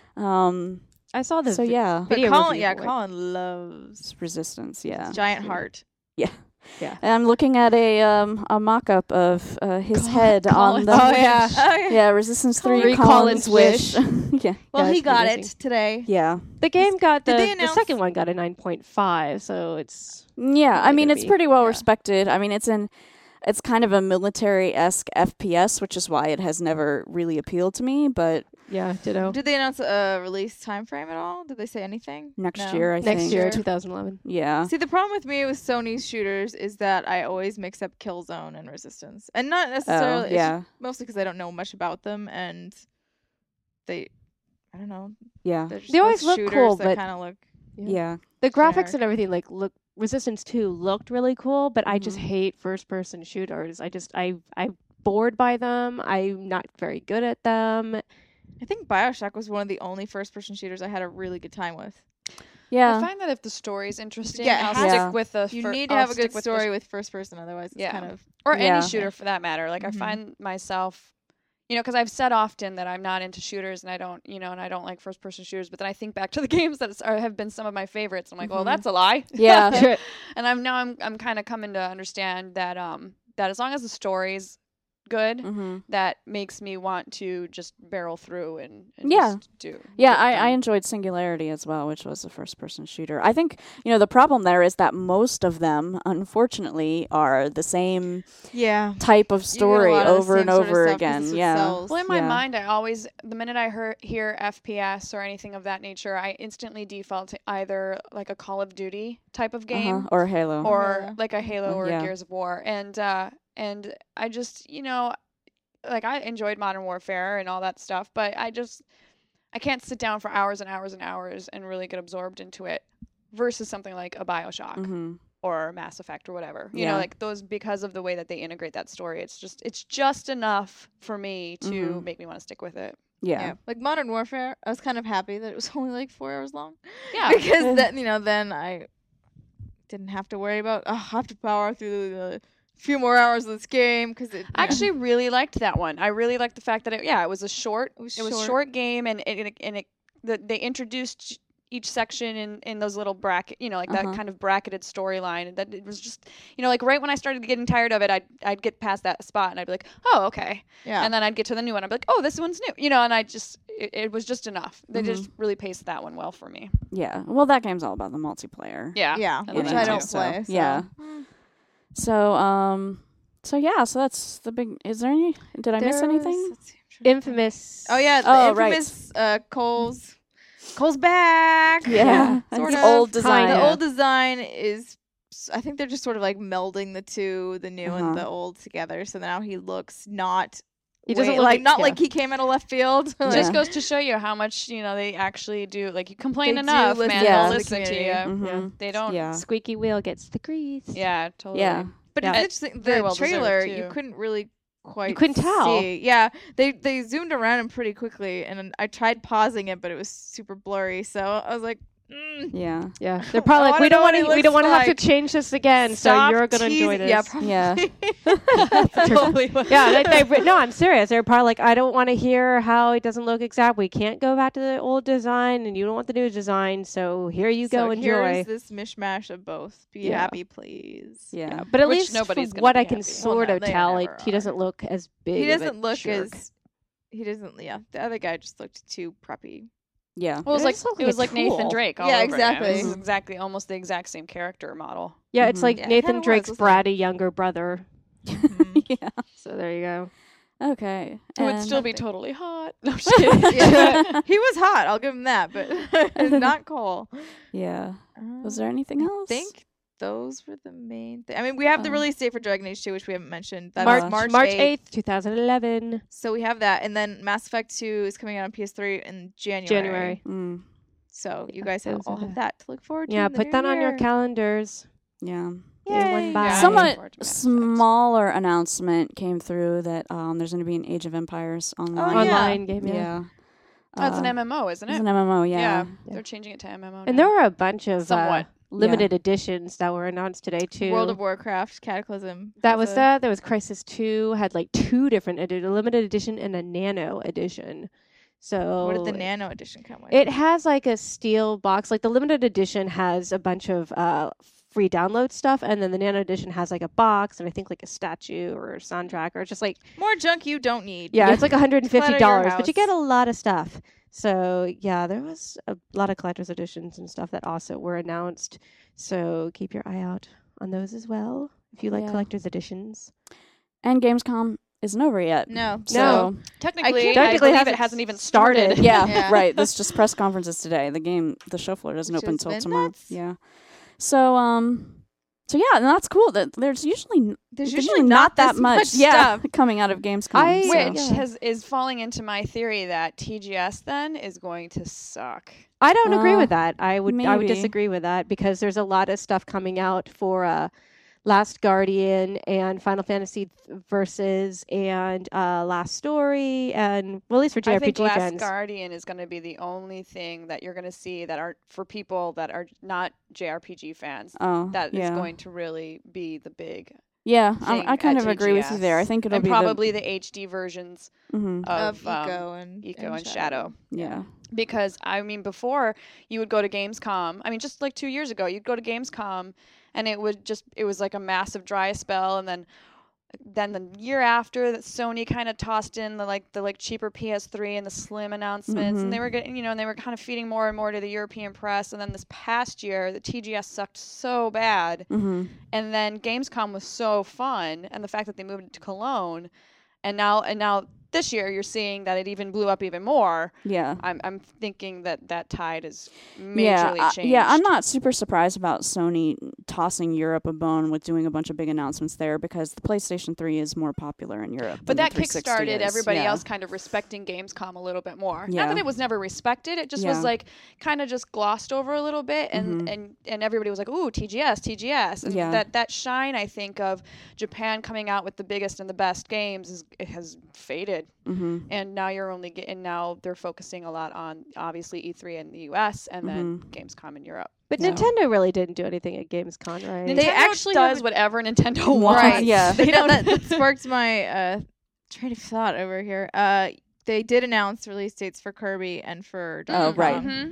I saw the So yeah, But video Colin, review yeah, for it. Colin loves it's Resistance. Yeah. giant heart. And I'm looking at a mock-up of his head on Colin's the. Oh yeah. Yeah, Resistance 3. Colin- Colin's Colin's Wish. Wish. Yeah. Well, Yeah, he it's got pretty it today. Yeah. The game got Did they the announce- second one got a 9.5, so it's Yeah, I mean, gonna it's be- pretty well yeah. respected. I mean, it's kind of a military-esque FPS, which is why it has never really appealed to me, but yeah, ditto. Did they announce a release time frame at all? Did they say anything? next No. year, I think. Next year, Sure. 2011. Yeah. See, the problem with me with Sony's shooters is that I always mix up Killzone and Resistance, and not necessarily. Oh, it's yeah. mostly because I don't know much about them, and I don't know. Yeah. They're just They always both look shooters cool, that but- kind of look. Yeah. The graphics Generic. and everything look Resistance 2 looked really cool, but I just Mhm. hate first person shooters. I'm bored by them. I'm not very good at them. I think Bioshock was one of the only first-person shooters I had a really good time with. I Yeah. find that if the story's interesting, Yeah, it I'll has to- stick with the. You need to have a good story with first person, otherwise it's Yeah. kind of. or Yeah. any shooter for that matter. Like Mhm. I find myself, because I've said often that I'm not into shooters and I don't, and I don't like first person shooters. But then I think back to the games that have been some of my favorites. I'm like, well, Mhm. that's a lie. Yeah. And I'm kind of coming to understand that that as long as the story's good, hmm that makes me want to just barrel through and Yeah. just do. Yeah, get I done. enjoyed Singularity as well, which was a first-person shooter. I think, the problem there is that most of them, unfortunately, are the same Yeah. type of story over and over Well, again. Yeah. Well, in my Yeah. mind, I always, the minute I hear FPS or anything of that nature, I instantly default to either like a Call of Duty type of game Or Halo. or Yeah. like a Halo or Yeah. a Gears of War. And I just, like I enjoyed Modern Warfare and all that stuff, but I can't sit down for hours and hours and hours and really get absorbed into it versus something like a BioShock hmm or Mass Effect or whatever. You Yeah. know, like those, because of the way that they integrate that story. It's just enough for me to Mhm. make me want to stick with it. Yeah. Like Modern Warfare, I was kind of happy that it was only like 4 hours long. Yeah. Because then I didn't have to worry about I have to power through the few more hours of this game because it I actually really liked that one. I really liked the fact that it was a short, was short game, and they introduced each section in those little bracket, like that Uh-huh. kind of bracketed storyline. And that it was just, like right when I started getting tired of it, I'd get past that spot and I'd be like, oh, okay. Yeah. And then I'd get to the new one. I'd be like, oh, this one's new. And it was just enough. They Mm-hmm. just really paced that one well for me. Yeah. Well, that game's all about the multiplayer. Yeah. Yeah, I which like I that don't too. play. So. Yeah. So that's the big. Is there any? Did I miss There anything? was- let's see, I'm trying to Infamous. Oh yeah, the Oh, right. infamous Cole's back. Yeah, sort the of. old design. The Yeah. old design is. I think they're just sort of like melding the new and the old together. So now he looks not. He doesn't look like like- like he came out of left field. It Yeah. just goes to show you how much, they actually do. Like, you complain They do enough, listen man, to they'll the listen to you. community. Mhm. They don't. Yeah. Squeaky wheel gets the grease. Yeah, totally. Yeah. But Yeah. it's interesting. Very The well deserved, trailer, you too. couldn't really quite. couldn't tell. see. Yeah, they zoomed around him pretty quickly, and I tried pausing it, but it was super blurry. So I was like, Yeah. Yeah, they're probably I like, wanna we don't know want what to, he we don't looks want to have like. to change this again. So Stop you're gonna enjoy teasing- this. Yeah, probably. Yeah. Totally. Yeah, no, I'm serious. They're probably like, I don't want to hear how it doesn't look exact. We can't go back to the old design, and you don't want the new design. So here you go, So enjoy. Here's this mishmash of both. Be Yeah. happy, please. Yeah. But at Which least nobody's from gonna what be I can happy. sort Well, of no, they tell, never he doesn't are. look as big. He of a doesn't look jerk. as. He doesn't. Yeah, the other guy just looked too preppy. Yeah. Well, It just looked it was like like a Nathan tool. Drake. All Yeah, over exactly. Again. It was exactly almost the exact same character model. Yeah, it's Mhm. like Yeah, it Nathan kinda was, Drake's wasn't it? bratty younger brother. Mhm. Yeah. So there you go. Okay. Who would And- still be totally hot. No, I'm just kidding. Yeah, he was hot. I'll give him that, but not Cole. Yeah. Was there anything else? I think those were the main thing. I mean, we have the Oh. release date for Dragon Age 2, which we haven't mentioned. That's March March 8th, 2011. So we have that, and then Mass Effect 2 is coming out on PS3 in January. Mm, So you Yeah, guys those all are have the- that to look forward to. Yeah, in the put new that on your year. calendars. yeah. Day one Yay. by. Yeah, I'm Somewhat looking forward to Mass Effect. smaller announcement came through that there's going to be an Age of Empires online. Oh, yeah. Online game, yeah. That's an Uh, MMO, isn't It's it? an MMO, yeah. Yeah. Yeah. They're changing it to MMO. And now. there were a bunch of Somewhat. limited editions that were announced today too. World of Warcraft Cataclysm. that has was a- that. There was Crisis 2, had like two different editions, a limited edition and a nano edition. So What did the Nano Edition come with? it has like a steel box. Like the limited edition has a bunch of free download stuff, and then the nano edition has like a box and I think like a statue or a soundtrack or just like More junk you don't need. yeah, it's like $150, Clutter your but you get house. a lot of stuff. So yeah, there was a lot of collector's editions and stuff that also were announced. So keep your eye out on those as well if you like Yeah. collector's editions. And Gamescom isn't over yet. No. So, Technically, can't- I believe it hasn't even started. yeah, Yeah. right. This is just press conferences today. The show floor doesn't Which open has until been tomorrow. nuts. Yeah. So yeah, and that's cool. That there's usually There's usually not that this much stuff. coming out of Gamescom. I- so. Which Yeah. is falling into my theory that TGS then is going to suck. I don't agree Well, with that. I would maybe. disagree with that because there's a lot of stuff coming out for Last Guardian and Final Fantasy Versus and Last Story and well, at least for I think JRPG Last fans. Guardian is going to be the only thing that you're going to see that are for people that are not JRPG fans. Oh, That is yeah. going to really be the big Yeah, thing I kind at of agree with you TGS. there. I think it'll and be probably the HD versions Mhm. of, Eco and Eco and Shadow. Yeah. Because I mean, before you would go to Gamescom. I mean, just like 2 years ago, you'd go to Gamescom, and it was like a massive dry spell, and then the year after, that Sony kind of tossed in the cheaper PS3 and the slim announcements, Mhm. and they were getting and they were kind of feeding more and more to the European press. And then this past year, the TGS sucked so bad, Mm-hmm. and then Gamescom was so fun, and the fact that they moved it to Cologne, and now this year you're seeing that it even blew up even more. Yeah. I'm thinking that tide is Yeah, majorly changed. yeah, I'm not super surprised about Sony tossing Europe a bone with doing a bunch of big announcements there because the PlayStation 3 is more popular in Europe. But than that the 360 kickstarted is. everybody Yeah. else kind of respecting Gamescom a little bit more. Yeah. Not that it was never respected; it just Yeah. was like kind of just glossed over a little bit, and Mhm. and everybody was like, "Ooh, TGS," and Yeah. that shine I think of Japan coming out with the biggest and the best games has faded. Mm-hmm. And now you're only and now they're focusing a lot on obviously E3 in the US and then Gamescom in Europe. But Yeah. Nintendo really didn't do anything at Gamescom, right? Nintendo They actually does have a- whatever Nintendo wants. Right. Yeah. They know that sparked my train of thought over here. They did announce release dates for Kirby and for Oh, Donkey right. Kong. Mhm.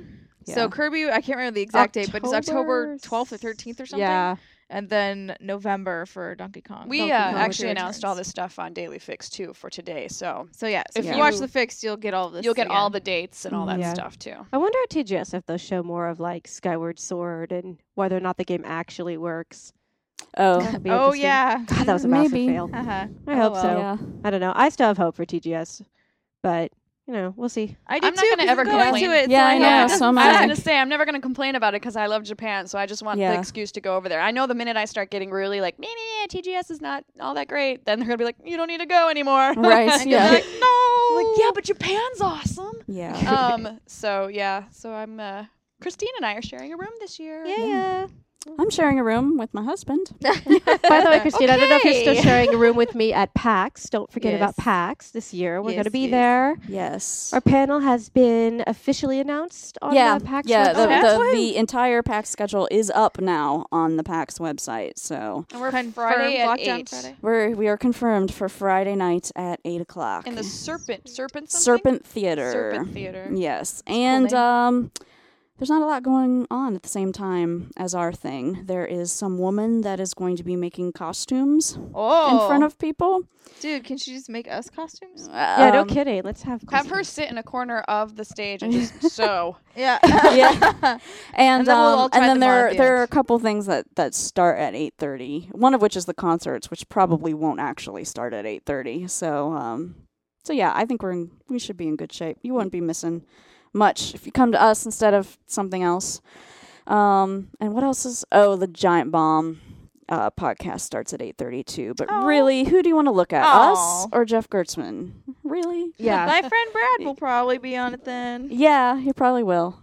So Kirby, I can't remember the exact date, but it's October October 12th or 13th or something. Yeah. And then November for Donkey Kong. We Donkey Kong actually Returns. announced all this stuff on Daily Fix too for today, so So yeah, so if Yeah. you watch the fix, you'll get all of this. you'll get again. all the dates and all that Yeah. stuff too. I wonder at TGS if they'll show more of like Skyward Sword and whether or not the game actually works. Oh, That'd be Oh interesting. yeah. God, that was a massive Maybe. fail. Uh-huh. I hope well. so. yeah. I don't know. I still have hope for TGS, but we'll see. I do I'm not too. gonna 'cause ever I'm going complain. to it. Yeah, so I I know, it so doesn't am I was I. gonna say I'm never gonna complain about it because I love Japan, so I just want the Yeah. excuse to go over there. I know the minute I start getting really like, TGS is not all that great, then they're gonna be like, you don't need to go anymore. Right, And yeah. you're like, no. I'm like, yeah, but Japan's awesome. Yeah. So I'm Christine and I are sharing a room this year. Yeah. I'm sharing a room with my husband. By the way, Christine, I don't know if you're still Okay. sharing a room with me at PAX. Don't forget Yes. about PAX this year. We're going to Yes, be yes. there. Yes. Our panel has been officially announced on Yeah, the PAX yeah. website. The entire PAX schedule is up now on the PAX website. So And we're Confirmed Friday at lockdown 8. Friday? we are confirmed for Friday night at 8:00 In the Serpent something? Serpent Theater. Serpent Theater. Yes, cool and there's not a lot going on at the same time as our thing. There is some woman that is going to be making costumes Oh. in front of people. Dude, can she just make us costumes? Yeah, no Um, kidding. Let's have Have her costumes. sit in a corner of the stage and just sew. Yeah. Yeah. And then we'll all try then them on there at the there end. are a couple things that start at 8:30. One of which is the concerts, which probably won't actually start at 8:30. So yeah, I think we should be in good shape. You wouldn't be missing much if you come to us instead of something else. And what else is? Oh, the Giant Bomb podcast starts at 8:30 too. But Aw. really, who do you want to look at? Aw. Us or Jeff Gertzman? Really? Yeah. My friend Brad will probably be on it then. Yeah, you probably will.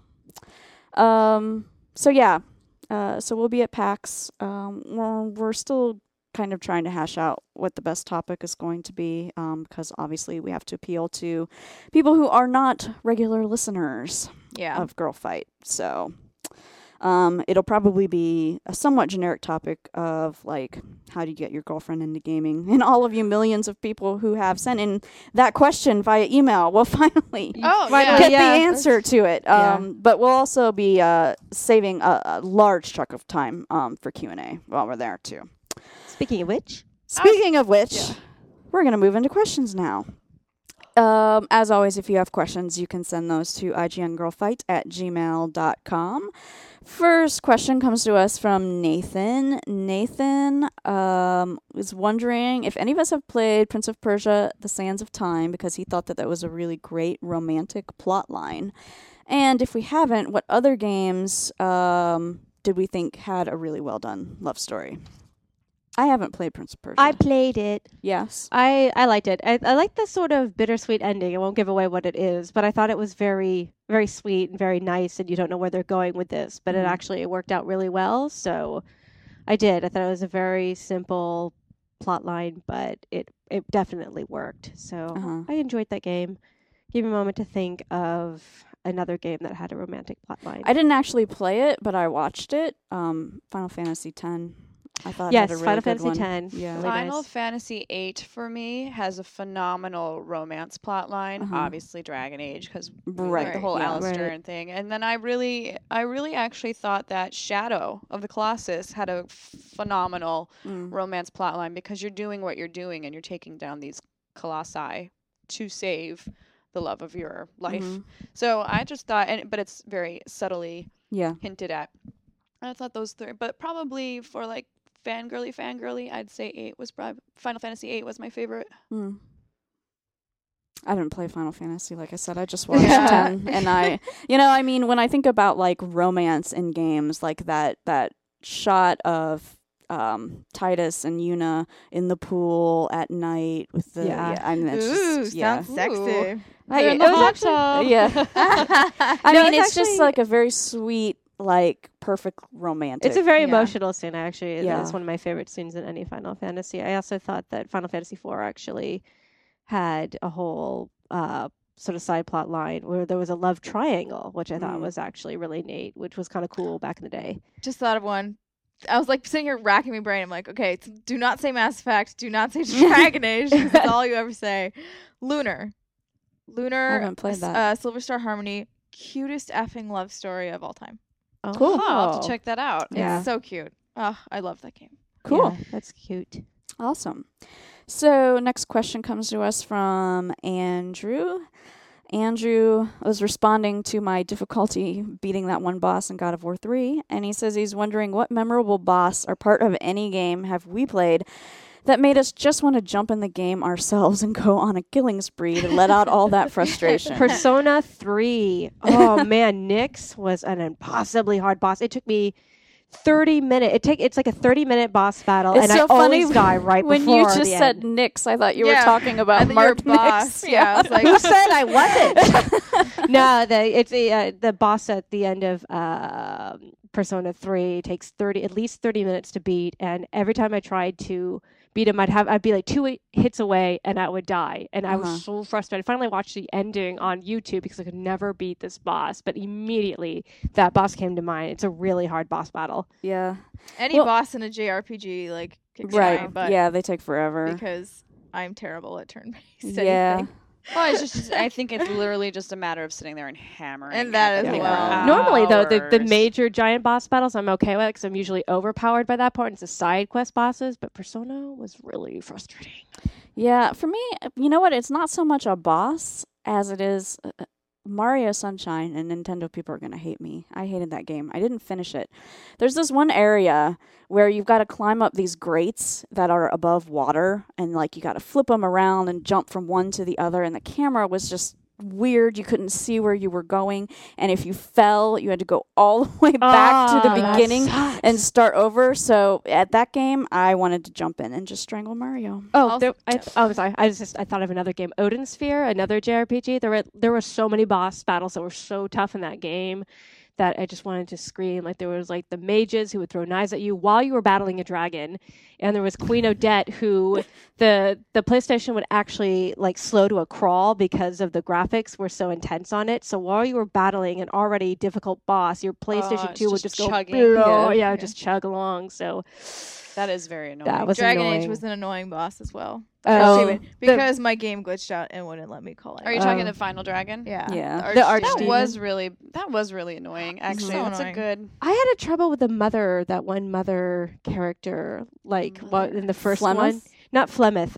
So yeah, so we'll be at PAX. We're still kind of trying to hash out what the best topic is going to be, because obviously we have to appeal to people who are not regular listeners Yeah. of Girl Fight. So it'll probably be a somewhat generic topic of like, how do you get your girlfriend into gaming? And all of you millions of people who have sent in that question via email will finally Oh, get yeah. the answer to it. Yeah. But we'll also be saving a large chunk of time for Q&A while we're there too. Speaking of which, Speaking of which, we're going to move into questions now. As always, if you have questions, you can send those to igngrlfight@gmail.com. First question comes to us from Nathan. Nathan is wondering if any of us have played Prince of Persia: The Sands of Time, because he thought that was a really great romantic plot line. And if we haven't, what other games did we think had a really well done love story? I haven't played Prince of Persia. I played it. Yes. I liked it. I like the sort of bittersweet ending. I won't give away what it is, but I thought it was very, very sweet and very nice, and you don't know where they're going with this, but it actually worked out really well. So I did. I thought it was a very simple plot line, but it definitely worked. So I enjoyed that game. Give me a moment to think of another game that had a romantic plot line. I didn't actually play it, but I watched it. Final Fantasy X. I thought Yes, it had a really Final good Fantasy one. X. Yeah. Really Final nice. Fantasy VIII for me has a phenomenal romance plot line. Obviously, Dragon Age because Right, the whole yeah. Alistair Right. thing. And then I really actually thought that Shadow of the Colossus had a phenomenal romance plot line because you're doing what you're doing and you're taking down these colossi to save the love of your life. So I just thought, but it's very subtly Yeah. hinted at. And I thought those three, but probably for like fangirly, I'd say Final Fantasy VIII was my favorite. I didn't play Final Fantasy, like I said. I just watched 10. And I mean, when I think about like romance in games, like that shot of Titus and Yuna in the pool at night with the I mean, it's Ooh, just, yeah. sounds sexy. They're in it the was hot actually- tub. Yeah. I No, mean, it's it's just actually- like a very sweet, like perfect romantic. It's a very Yeah. emotional scene, actually. Yeah. It's one of my favorite scenes in any Final Fantasy. I also thought that Final Fantasy IV actually had a whole sort of side plot line where there was a love triangle, which I thought was actually really neat, which was kind of cool back in the day. Just thought of one. I was like sitting here racking my brain. I'm like, okay, do not say Mass Effect. Do not say Dragon Age. 'Cause that's all you ever say. Lunar, I haven't played that. Silver Star Harmony. cutest effing love story of all time. Oh. Cool. I'll have to check that out. Yeah. It's so cute. Oh, I love that game. Cool. Yeah, that's cute. Awesome. So next question comes to us from Andrew. Andrew was responding to my difficulty beating that one boss in God of War 3, and he says he's wondering what memorable boss or part of any game have we played that made us just want to jump in the game ourselves and go on a killing spree to let out all that frustration. Persona 3. Oh man, Nyx was an impossibly hard boss. It took me 30 minutes. It's like a 30-minute boss battle, It's and so I funny always die right when before you just the said end. Nyx, I thought you were Yeah, talking I about think Mark you're a boss. Nyx. Yeah, I was like, Who said I wasn't? No, it's the boss at the end of Persona 3 takes at least 30 minutes to beat, and every time I tried to beat him, I'd be like 2 hits away and I would die, and I was so frustrated. I finally watched the ending on YouTube because I could never beat this boss, but immediately that boss came to mind. It's a really hard boss battle. Yeah. any Well- boss in a JRPG like kicks Right. my butt Yeah, they take forever. because I'm terrible at turn-based Yeah. anything. Well, it's just I think it's literally just a matter of sitting there and hammering. And that at as the thing well. for Normally, though, the hours. major giant boss battles I'm okay with because I'm usually overpowered by that point. It's the side quest bosses, but Persona was really frustrating. Yeah, for me, you know what? It's not so much a boss as it is Mario Sunshine, and Nintendo people are going to hate me. I hated that game. I didn't finish it. There's this one area where you've got to climb up these grates that are above water, and like you got to flip them around and jump from one to the other, and the camera was just weird. You couldn't see where you were going, and if you fell, you had to go all the way back to the beginning and start over. So at that game, I wanted to jump in and just strangle Mario. Also- Sorry. I thought of another game, Odin Sphere, another JRPG. There were so many boss battles that were so tough in that game that I just wanted to scream. Like there was like the mages who would throw knives at you while you were battling a dragon, and there was Queen Odette who the PlayStation would actually like slow to a crawl because of the graphics were so intense on it. So while you were battling an already difficult boss, your PlayStation it's 2 would just just go chugging. below, Yeah. just chug along. So That is very annoying. that was Dragon annoying. Age was an annoying boss as well. Oh, Stupid, because my game glitched out and wouldn't let me call it. Are you talking the Final Dragon? Yeah. Yeah. The Archdemon. Archdemon. That was really annoying. Actually, So that's annoying. a good. I had a trouble with that one mother character, like what in the first one. Flemeth? Not Flemeth.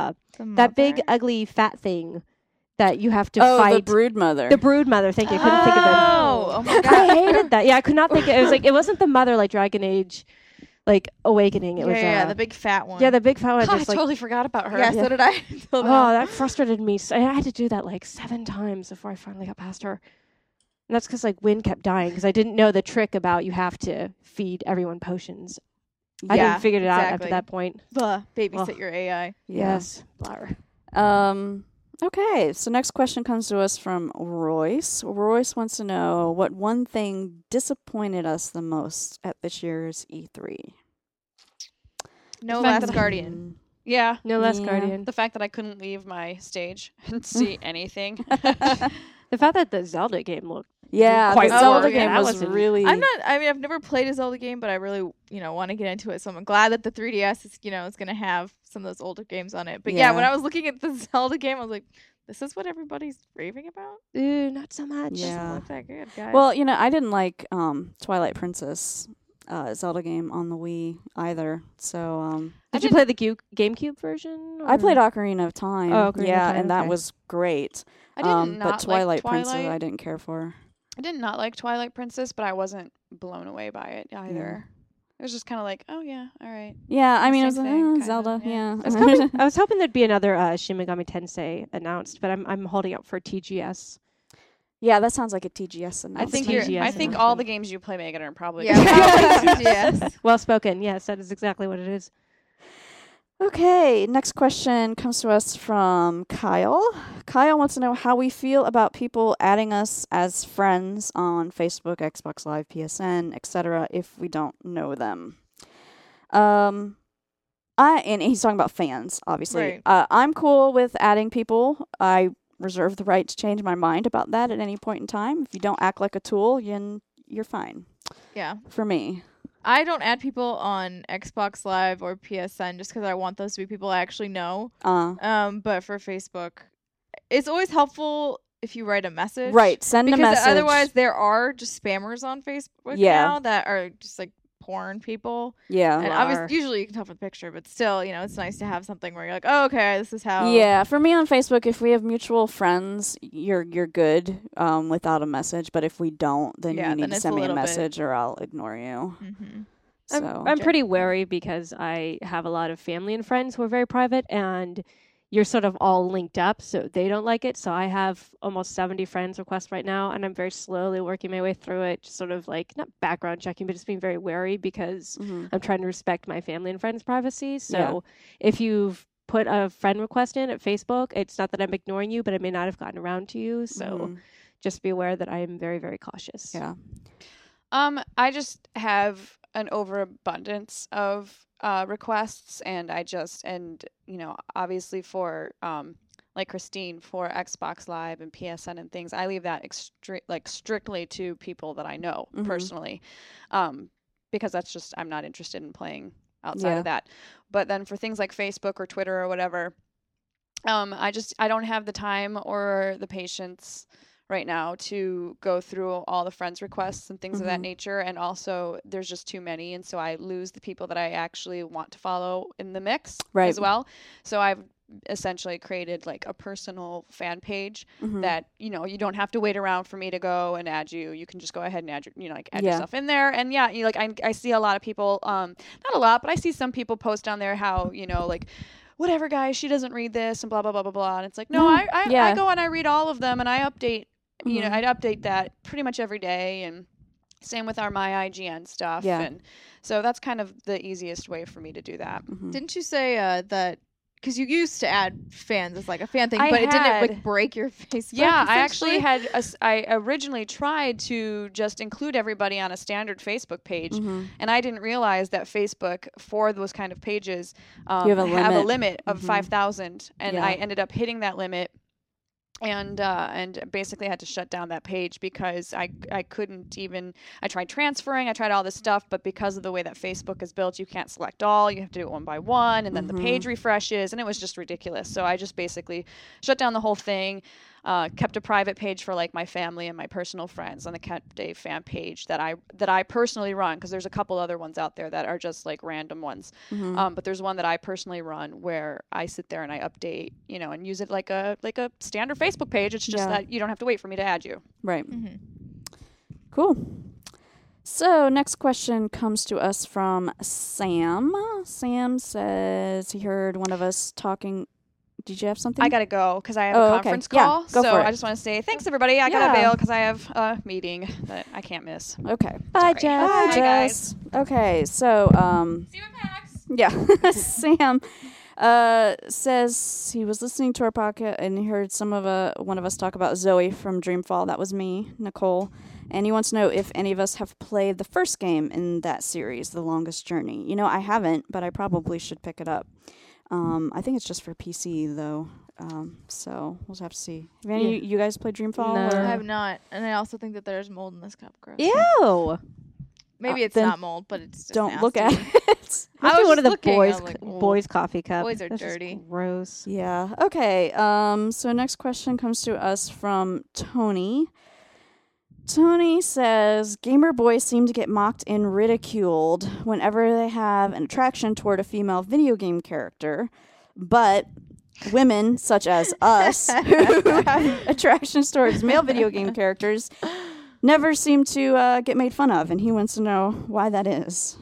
That big ugly fat thing that you have to Oh, fight. the Brood Mother. The brood mother. Thank you. I couldn't think of it. Oh my god. I hated that. Yeah, I could not think. It was like it wasn't the mother like Dragon Age, like Awakening. It was the big fat one. the big fat one. I Just like totally forgot about her. Yeah, so did I. Until oh, then. that frustrated me. So I had to do that like 7 times before I finally got past her. And that's because like Wynn kept dying because I didn't know the trick about you have to feed everyone potions. I Yeah, didn't figure it out after exactly. that point. Babysit Ugh. your AI. Yeah. Yes. Blar. Okay, so next question comes to us from Royce. Royce wants to know what one thing disappointed us the most at this year's E3. No The fact Last that- Guardian. Yeah. No Last Yeah. Guardian. The fact that I couldn't leave my stage and see anything. The fact that the Zelda game looked Yeah, Quite the Zelda boring. game That was wasn't- really. I've never played a Zelda game, but I really, want to get into it. So I'm glad that the 3DS is, is going to have some of those older games on it. But yeah, when Yeah. I was looking at the Zelda game, I was like, this is what everybody's raving about? ooh, not so much. Yeah. Doesn't look that good, guys. Well, I didn't like Twilight Princess Zelda game on the Wii either. So Did you play the GameCube version? I or- played Ocarina of Time. Oh, Ocarina of yeah, Time, and that okay. was great. I did not but Twilight like Princess Twilight. I didn't care for. I did not like Twilight Princess, but I wasn't blown away by it either. It was just kind of like, oh yeah, all right. Yeah, I mean, it was Same thing, kinda, Zelda. yeah. Yeah. I was hoping there'd be another Shin Megami Tensei announced, but I'm holding out for TGS. Yeah, that sounds like a TGS I announcement. think TGS I think announcement. all the games you play, Megan, are probably. yeah, probably TGS. Well spoken. Yes, that is exactly what it is. Okay, next question comes to us from Kyle. Kyle wants to know how we feel about people adding us as friends on Facebook, Xbox Live, PSN, etc. if we don't know them. And he's talking about fans, obviously. Right. I'm cool with adding people. I reserve the right to change my mind about that at any point in time. If you don't act like a tool, you're fine. Yeah. For me. I don't add people on Xbox Live or PSN just because I want those to be people I actually know. But for Facebook, it's always helpful if you write a message. Right. Send a Because message. otherwise there are just spammers on Facebook Yeah. now that are just like porn people. Yeah. And obviously, usually you can tell from the picture, but still, it's nice to have something where you're like, oh, okay, this is how. Yeah, for me on Facebook, if we have mutual friends, you're good without a message. But if we don't, then Yeah, you need then to it's send a me a little bit- message, or I'll ignore you. Mm-hmm. So I'm pretty wary because I have a lot of family and friends who are very private, and you're sort of all linked up, so they don't like it. So I have almost 70 friends requests right now, and I'm very slowly working my way through it, just sort of like not background checking, but just being very wary because Mhm. I'm trying to respect my family and friends' privacy. So Yeah. if you've put a friend request in at Facebook, it's not that I'm ignoring you, but I may not have gotten around to you. So Mhm. just be aware that I am very, very cautious. Yeah. I just have an overabundance of requests, and obviously for like Christine, for Xbox Live and PSN and things, I leave that strictly to people that I know Mhm. personally, because that's just, I'm not interested in playing outside Yeah. of that. But then for things like Facebook or Twitter or whatever, I don't have the time or the patience right now to go through all the friends requests and things of that Mhm. nature, and also there's just too many, and so I lose the people that I actually want to follow in the mix Right. as well. So I've essentially created like a personal fan page Mhm. that you don't have to wait around for me to go and add you. You can just go ahead and add Yeah. yourself in there. And yeah, I see a lot of people, not a lot, but I see some people post down there how like, whatever, guys, she doesn't read this and blah blah blah blah blah. And it's like, no, No, I yeah. go and I read all of them, and I update. Mhm. I'd update that pretty much every day, and same with our My IGN stuff. Yeah. And so that's kind of the easiest way for me to do that. Mhm. Didn't you say that? Because you used to add fans as like a fan thing, I but it didn't had. like break your Facebook. Yeah, I actually essentially? I originally tried to just include everybody on a standard Facebook page, Mhm. and I didn't realize that Facebook, for those kind of pages, You have a limit. limit of Mhm. 5,000, and Yeah. I ended up hitting that limit. And basically had to shut down that page because I couldn't even. I tried transferring, I tried all this stuff, but because of the way that Facebook is built, you can't select all. You have to do it one by one, and then the page refreshes, and it was just ridiculous. So I just basically shut down the whole thing. Kept a private page for like my family and my personal friends, and I kept a fan page that I personally run, because there's a couple other ones out there that are just like random ones. Mhm. But there's one that I personally run where I sit there and I update, and use it like a standard Facebook page. It's just Yeah. that you don't have to wait for me to add you. Right. Mhm. Cool. So next question comes to us from Sam. Sam says he heard one of us talking. Did you have something? I gotta go because I have Oh, a okay. conference Yeah, call. go so for it. I just want to say thanks, everybody. I Yeah. gotta bail because I have a meeting that I can't miss. Okay. Bye, Sorry. Jess. Hi, Hi, Jess. Okay, so See you at PAX. yeah, Sam says he was listening to our podcast and he heard one of us talk about Zoe from Dreamfall. That was me, Nicole, and he wants to know if any of us have played the first game in that series, The Longest Journey. I haven't, but I probably should pick it up. I think it's just for PC though, so we'll have to see. Have any of you guys played Dreamfall? No. or- I have not, and I also think that there's mold in this cup. Gross. Ew. Maybe it's then not mold, but it's just Don't look nasty. at it. I Must be was one just of the looking, boys' I'm like, ooh. boys' coffee cup. Boys are This is dirty. gross. Yeah. Okay. So next question comes to us from Tony. Tony says gamer boys seem to get mocked and ridiculed whenever they have an attraction toward a female video game character, but women such as us who have attractions towards male video game characters never seem to get made fun of, and he wants to know why that is.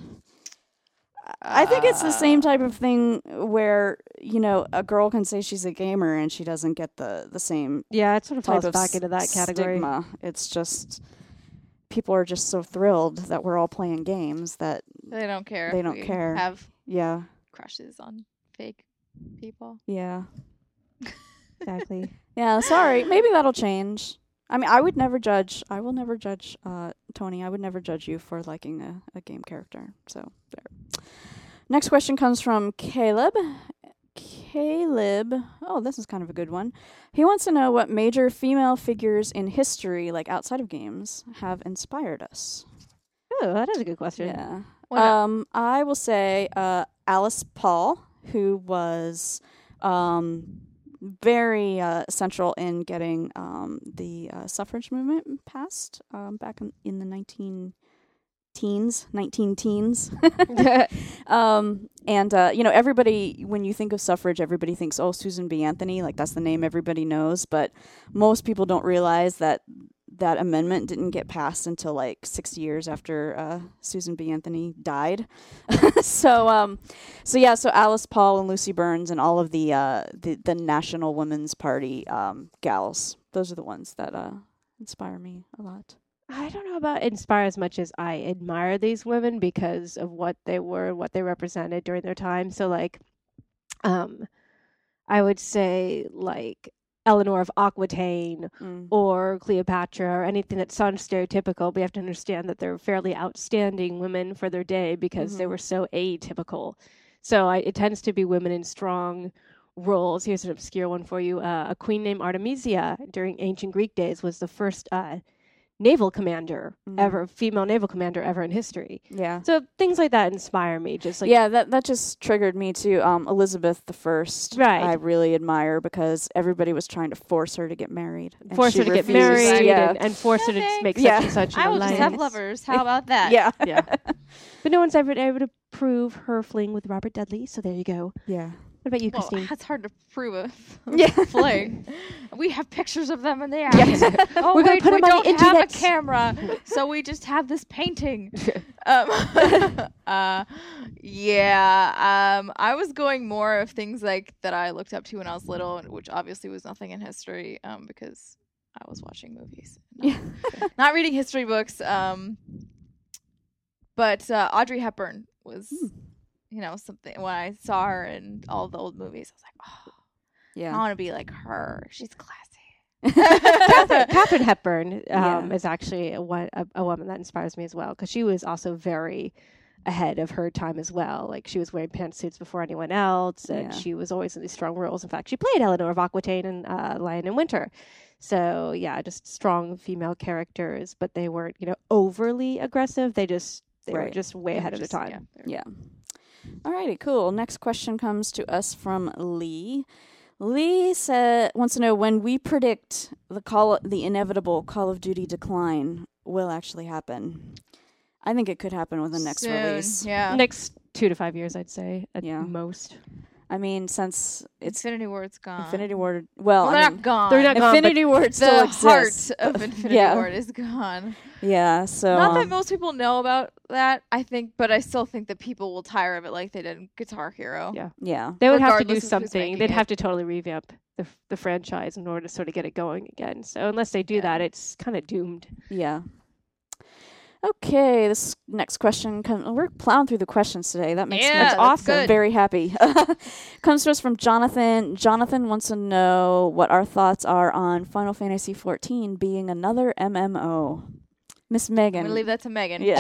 I think it's the same type of thing where, a girl can say she's a gamer and she doesn't get the same Yeah, it sort of type falls of back into that category. stigma. It's just people are just so thrilled that we're all playing games that, They don't care. They if don't we care. Have yeah, crushes on fake people. yeah. Exactly. Yeah, sorry. Maybe that'll change. I mean, I will never judge, Tony. I would never judge you for liking a game character. So, there. Next question comes from Caleb. Oh, this is kind of a good one. He wants to know what major female figures in history, like outside of games, have inspired us. Oh, that is a good question. Yeah. What I will say Alice Paul, who was very central in getting the suffrage movement passed back in the 19 teens. Everybody, when you think of suffrage, everybody thinks, oh, Susan B. Anthony, like that's the name everybody knows. But most people don't realize that that amendment didn't get passed until like 60 years after Susan B. Anthony died. So Alice Paul and Lucy Burns and all of the National Women's Party gals, those are the ones that inspire me a lot. I don't know about inspire as much as I admire these women because of what they were, what they represented during their time. So like, I would say like Eleanor of Aquitaine or Cleopatra or anything that sounds stereotypical, but you have to understand that they're fairly outstanding women for their day because they were so atypical. So it tends to be women in strong roles. Here's an obscure one for you. A queen named Artemisia during ancient Greek days was the first naval commander ever, female naval commander ever in history. Yeah. So things like that inspire me. Just like that just triggered me too. Elizabeth I, Right. I really admire because everybody was trying to force her to get married. And force she her to get refused. married Yeah. and force her to make Yeah. such and such an I will just have alliance. lovers. How about that? Yeah. Yeah. But no one's ever been able to prove her fling with Robert Dudley, so there you go. Yeah. What about you, Well, Christine? that's hard to prove a Yeah. fling. We have pictures of them in the act. Yeah. Oh, We're gonna wait, put we 'em on the don't have a internet. camera, so we just have this painting. I was going more of things like that I looked up to when I was little, which obviously was nothing in history, because I was watching movies, not reading history books. But Audrey Hepburn was, something. When I saw her in all the old movies, I was like, oh, I Yeah. want to be like her. She's classy. Katharine Hepburn Yeah. is actually a woman that inspires me as well because she was also very ahead of her time as well. Like she was wearing pantsuits before anyone else, and Yeah. she was always in these strong roles. In fact, she played Eleanor of Aquitaine in Lion in Winter. So yeah, just strong female characters, but they weren't overly aggressive. They were Right. just way ahead of their time. Yeah. Alrighty, cool. Next question comes to us from Lee. Lee wants to know when we predict the inevitable Call of Duty decline will actually happen. I think it could happen with the next Soon, release. Yeah. Next 2 to 5 years, I'd say at Yeah. most. I mean, since it's Infinity Ward's gone. Infinity Ward. Well, Well, they're I not mean, gone. They're not gone, Infinity Ward still the heart exists. of Infinity Yeah. Ward is gone. Yeah. So Not that most people know about that, I think, but I still think that people will tire of it like they did in Guitar Hero. Yeah. yeah. They would have to do Regardless of who's something. making They'd it. have to totally revamp the franchise in order to sort of get it going again. So unless they do that, it's kind of doomed. Yeah. Okay, this next question we're plowing through the questions today. That makes me Yeah, that's awesome. good. Very happy. Comes to us from Jonathan. Jonathan wants to know what our thoughts are on Final Fantasy XIV being another MMO. Miss I'm Megan. going to leave that to Megan. Yeah.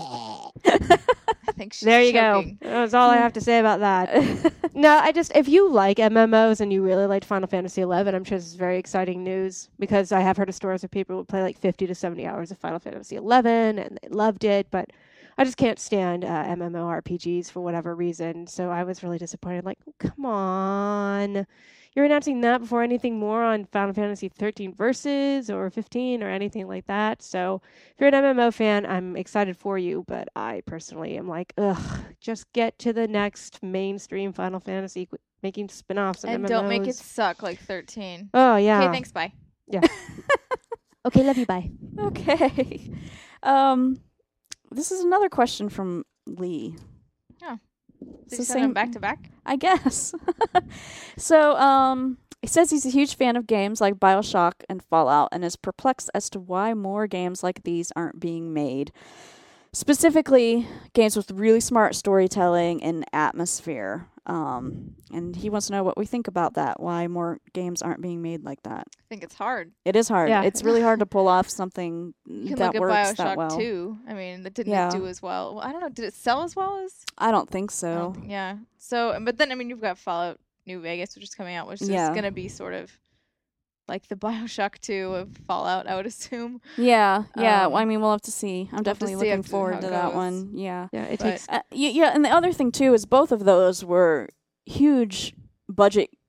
I think she's There you choking. go. That's all I have to say about that. No, if you like MMOs and you really liked Final Fantasy XI, I'm sure this is very exciting news because I have heard of stories of people who play like 50 to 70 hours of Final Fantasy XI and they loved it, but I just can't stand MMORPGs for whatever reason. So I was really disappointed. Like, come on. You're announcing that before anything more on Final Fantasy 13 Versus or 15 or anything like that. So if you're an MMO fan, I'm excited for you, but I personally am like, ugh, just get to the next mainstream Final Fantasy, quit making spin-offs of And MMOs. don't make it suck like 13. Oh, yeah. Okay, thanks, bye. Okay, love you, bye. Okay. This is another question from Lee. Did It's you the send them same- back to back? I guess. So, he says he's a huge fan of games like BioShock and Fallout and is perplexed as to why more games like these aren't being made. Specifically, games with really smart storytelling and atmosphere. And he wants to know what we think about that, why more games aren't being made like that. I think it's hard. It is hard. Yeah. It's really hard to pull off something You can that look at works Bioshock that well. 2. I mean, that didn't Yeah. do as well. Well, I don't know. Did it sell as well as? I don't think I so. don't think- yeah. So, but then, I mean, you've got Fallout New Vegas, which is coming out, which Yeah. is going to be sort of like the Bioshock 2 of Fallout, I would assume. Yeah. Well, I Um, mean, we'll have to see. I'm have to definitely see looking after forward how to it that goes. one. Yeah. Yeah, it But- takes... Yeah, and the other thing too is both of those were huge budget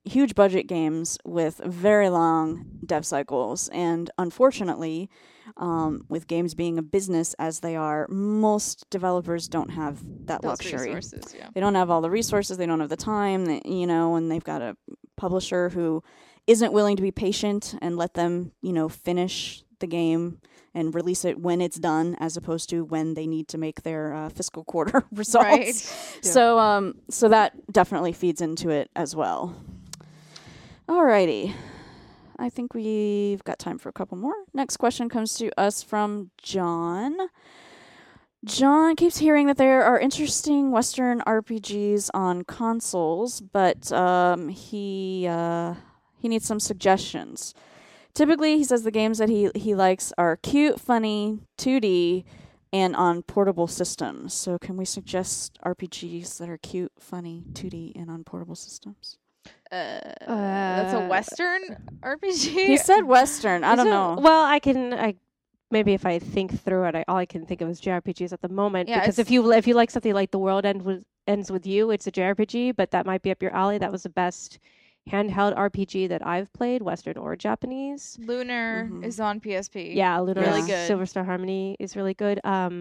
huge budget games with very long dev cycles. And unfortunately, with games being a business as they are, most developers don't have that Those luxury. resources, yeah. They don't have all the resources. They don't have the time, and they've got a publisher who isn't willing to be patient and let them, finish the game and release it when it's done, as opposed to when they need to make their fiscal quarter results. Right. So, so that definitely feeds into it as well. Alrighty. I think we've got time for a couple more. Next question comes to us from John. John keeps hearing that there are interesting Western RPGs on consoles, but he needs some suggestions. Typically, he says the games that he likes are cute, funny, 2D, and on portable systems. So can we suggest RPGs that are cute, funny, 2D, and on portable systems? That's a Western RPG? He said Western. I don't know. Well, maybe if I think through it, all I can think of is JRPGs at the moment. Yeah, because if you like something like The World Ends With You, it's a JRPG, but that might be up your alley. That was the best handheld RPG that I've played, Western or Japanese. Lunar is on PSP. Yeah, Lunar Really is good. Silver Star Harmony is really good.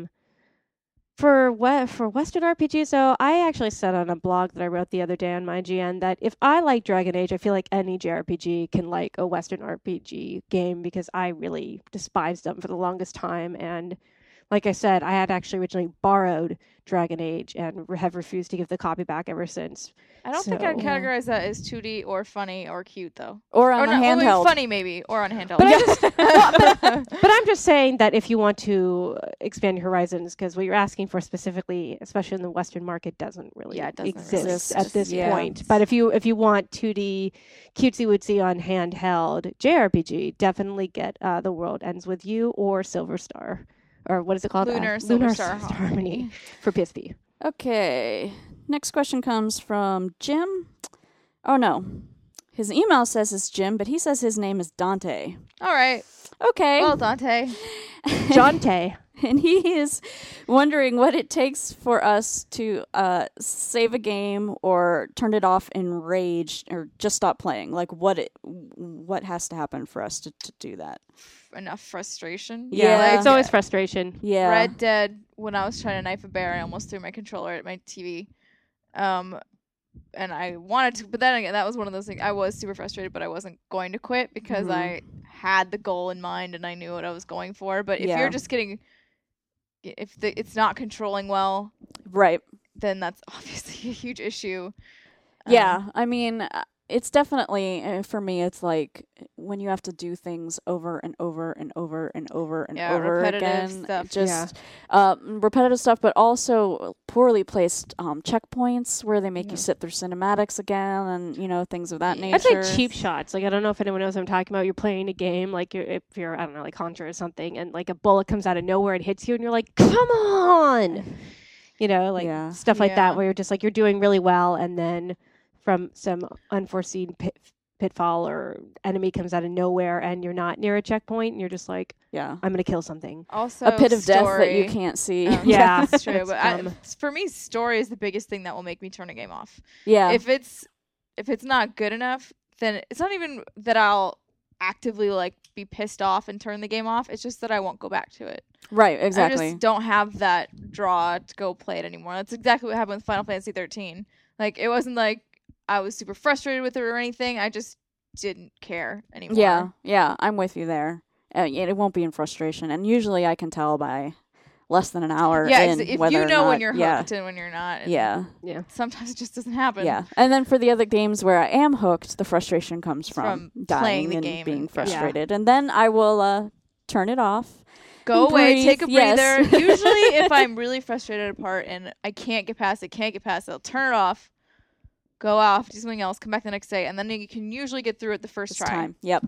For Western RPGs, though, I actually said on a blog that I wrote the other day on my IGN that if I like Dragon Age, I feel like any JRPG can like a Western RPG game, because I really despised them for the longest time. And like I said, I had actually originally borrowed Dragon Age and have refused to give the copy back ever since. I don't think I'd So- categorize that as 2D or funny or cute, though. Or on Or a not, well, maybe handheld. funny, maybe. Or on a handheld. But I just, but I'm just saying that if you want to expand your horizons, because what you're asking for specifically, especially in the Western market, doesn't really Yeah, it doesn't exist really at this Yeah. point. But if you want 2D cutesy wootsy on handheld JRPG, definitely get The World Ends With You or Silver Star, or what is it called? Lunar Silver Star Harmony for PSP. Okay. Next question comes from Jim. Oh, no. His email says it's Jim, but he says his name is Dante. All right. Okay. Well, Dante. Jonte. And he is wondering what it takes for us to save a game or turn it off in rage or just stop playing. Like what has to happen for us to do that? Enough frustration. Yeah. Like, It's always frustration. Yeah. Red Dead, when I was trying to knife a bear, I almost threw my controller at my TV. And I wanted to, but then again, that was one of those things. I was super frustrated, but I wasn't going to quit because I had the goal in mind and I knew what I was going for. But if you're just it's not controlling well, Right. then that's obviously a huge issue. Yeah. I mean, it's definitely, for me, it's like when you have to do things over and over and over and over and over repetitive again. stuff. Just repetitive stuff, but also poorly placed checkpoints where they make you sit through cinematics again and, things of that nature. I'd say cheap shots. Like, I don't know if anyone knows what I'm talking about. You're playing a game, like if you're, I don't know, like Contra or something, and like a bullet comes out of nowhere and hits you, and you're like, come on! Stuff like Yeah. that, where you're just like, you're doing really well, and then from some unforeseen pitfall or enemy comes out of nowhere, and you're not near a checkpoint, and you're just like, Yeah. I'm going to kill something. Also, A pit of death that you story. can't see. Yeah, That's true. that's But dumb. for me, story is the biggest thing that will make me turn a game off. Yeah. If it's not good enough, then it's not even that I'll actively be pissed off and turn the game off. It's just that I won't go back to it. Right, I exactly. just don't have that draw to go play it anymore. That's exactly what happened with Final Fantasy 13. Like, it wasn't like I was super frustrated with it or anything. I just didn't care anymore. Yeah, I'm with you there. It won't be in frustration, and usually I can tell by less than an hour. Yeah, in if whether you or know not, when you're hooked and when you're not. and Yeah, Sometimes it just doesn't happen. yeah. And then for the other games where I am hooked, the frustration comes From from playing dying the and game being and- frustrated, and then I will turn it off. Go away, Breathe, take a breather. yes. Usually, if I'm really frustrated at a part and I can't get past it, I'll turn it off, go off, do something else, come back the next day, and then you can usually get through it the first This try. time. Yep.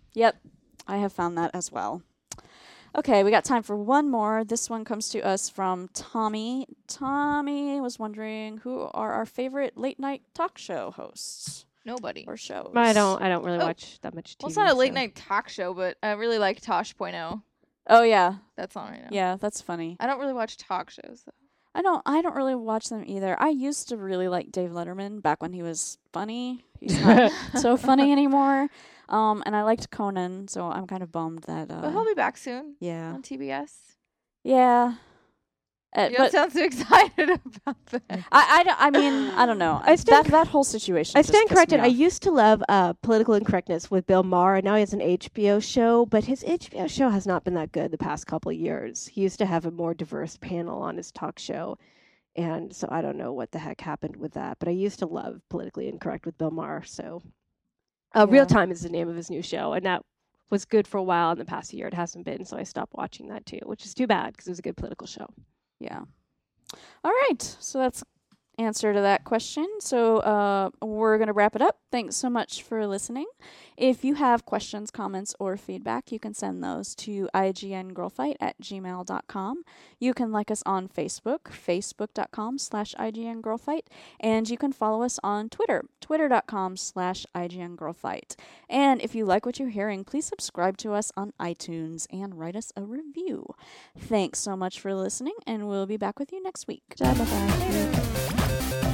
I have found that as well. Okay, we got time for one more. This one comes to us from Tommy. Tommy was wondering who are our favorite late night talk show hosts Nobody. or shows. I don't really Oh. watch that much TV. Well, it's not a late so. night talk show, but I really like Tosh.0. Oh yeah, That's on right now. yeah, that's funny. I don't really watch talk shows, though. I don't really watch them either. I used to really like Dave Letterman back when he was funny. He's not so funny anymore. And I liked Conan, so I'm kind of bummed that But he'll be back soon yeah. on TBS. Yeah. You don't But sound so excited about that. I mean, I don't know. I stand that whole situation I just stand pissed me corrected. I off. used to love Political Incorrectness with Bill Maher, and now he has an HBO show, but his HBO show has not been that good the past couple of years. He used to have a more diverse panel on his talk show, and so I don't know what the heck happened with that, but I used to love Politically Incorrect with Bill Maher, so... Real Time is the name of his new show, and that was good for a while. In the past year, it hasn't been, so I stopped watching that too, which is too bad because it was a good political show. Yeah. All right. So that's answer to that question. So we're going to wrap it up. Thanks so much for listening. If you have questions, comments, or feedback, you can send those to igngrowfight@gmail.com. You can like us on Facebook, facebook.com/igngrowfight. And you can follow us on Twitter, twitter.com/igngrowfight. And if you like what you're hearing, please subscribe to us on iTunes and write us a review. Thanks so much for listening, and we'll be back with you next week. Bye-bye.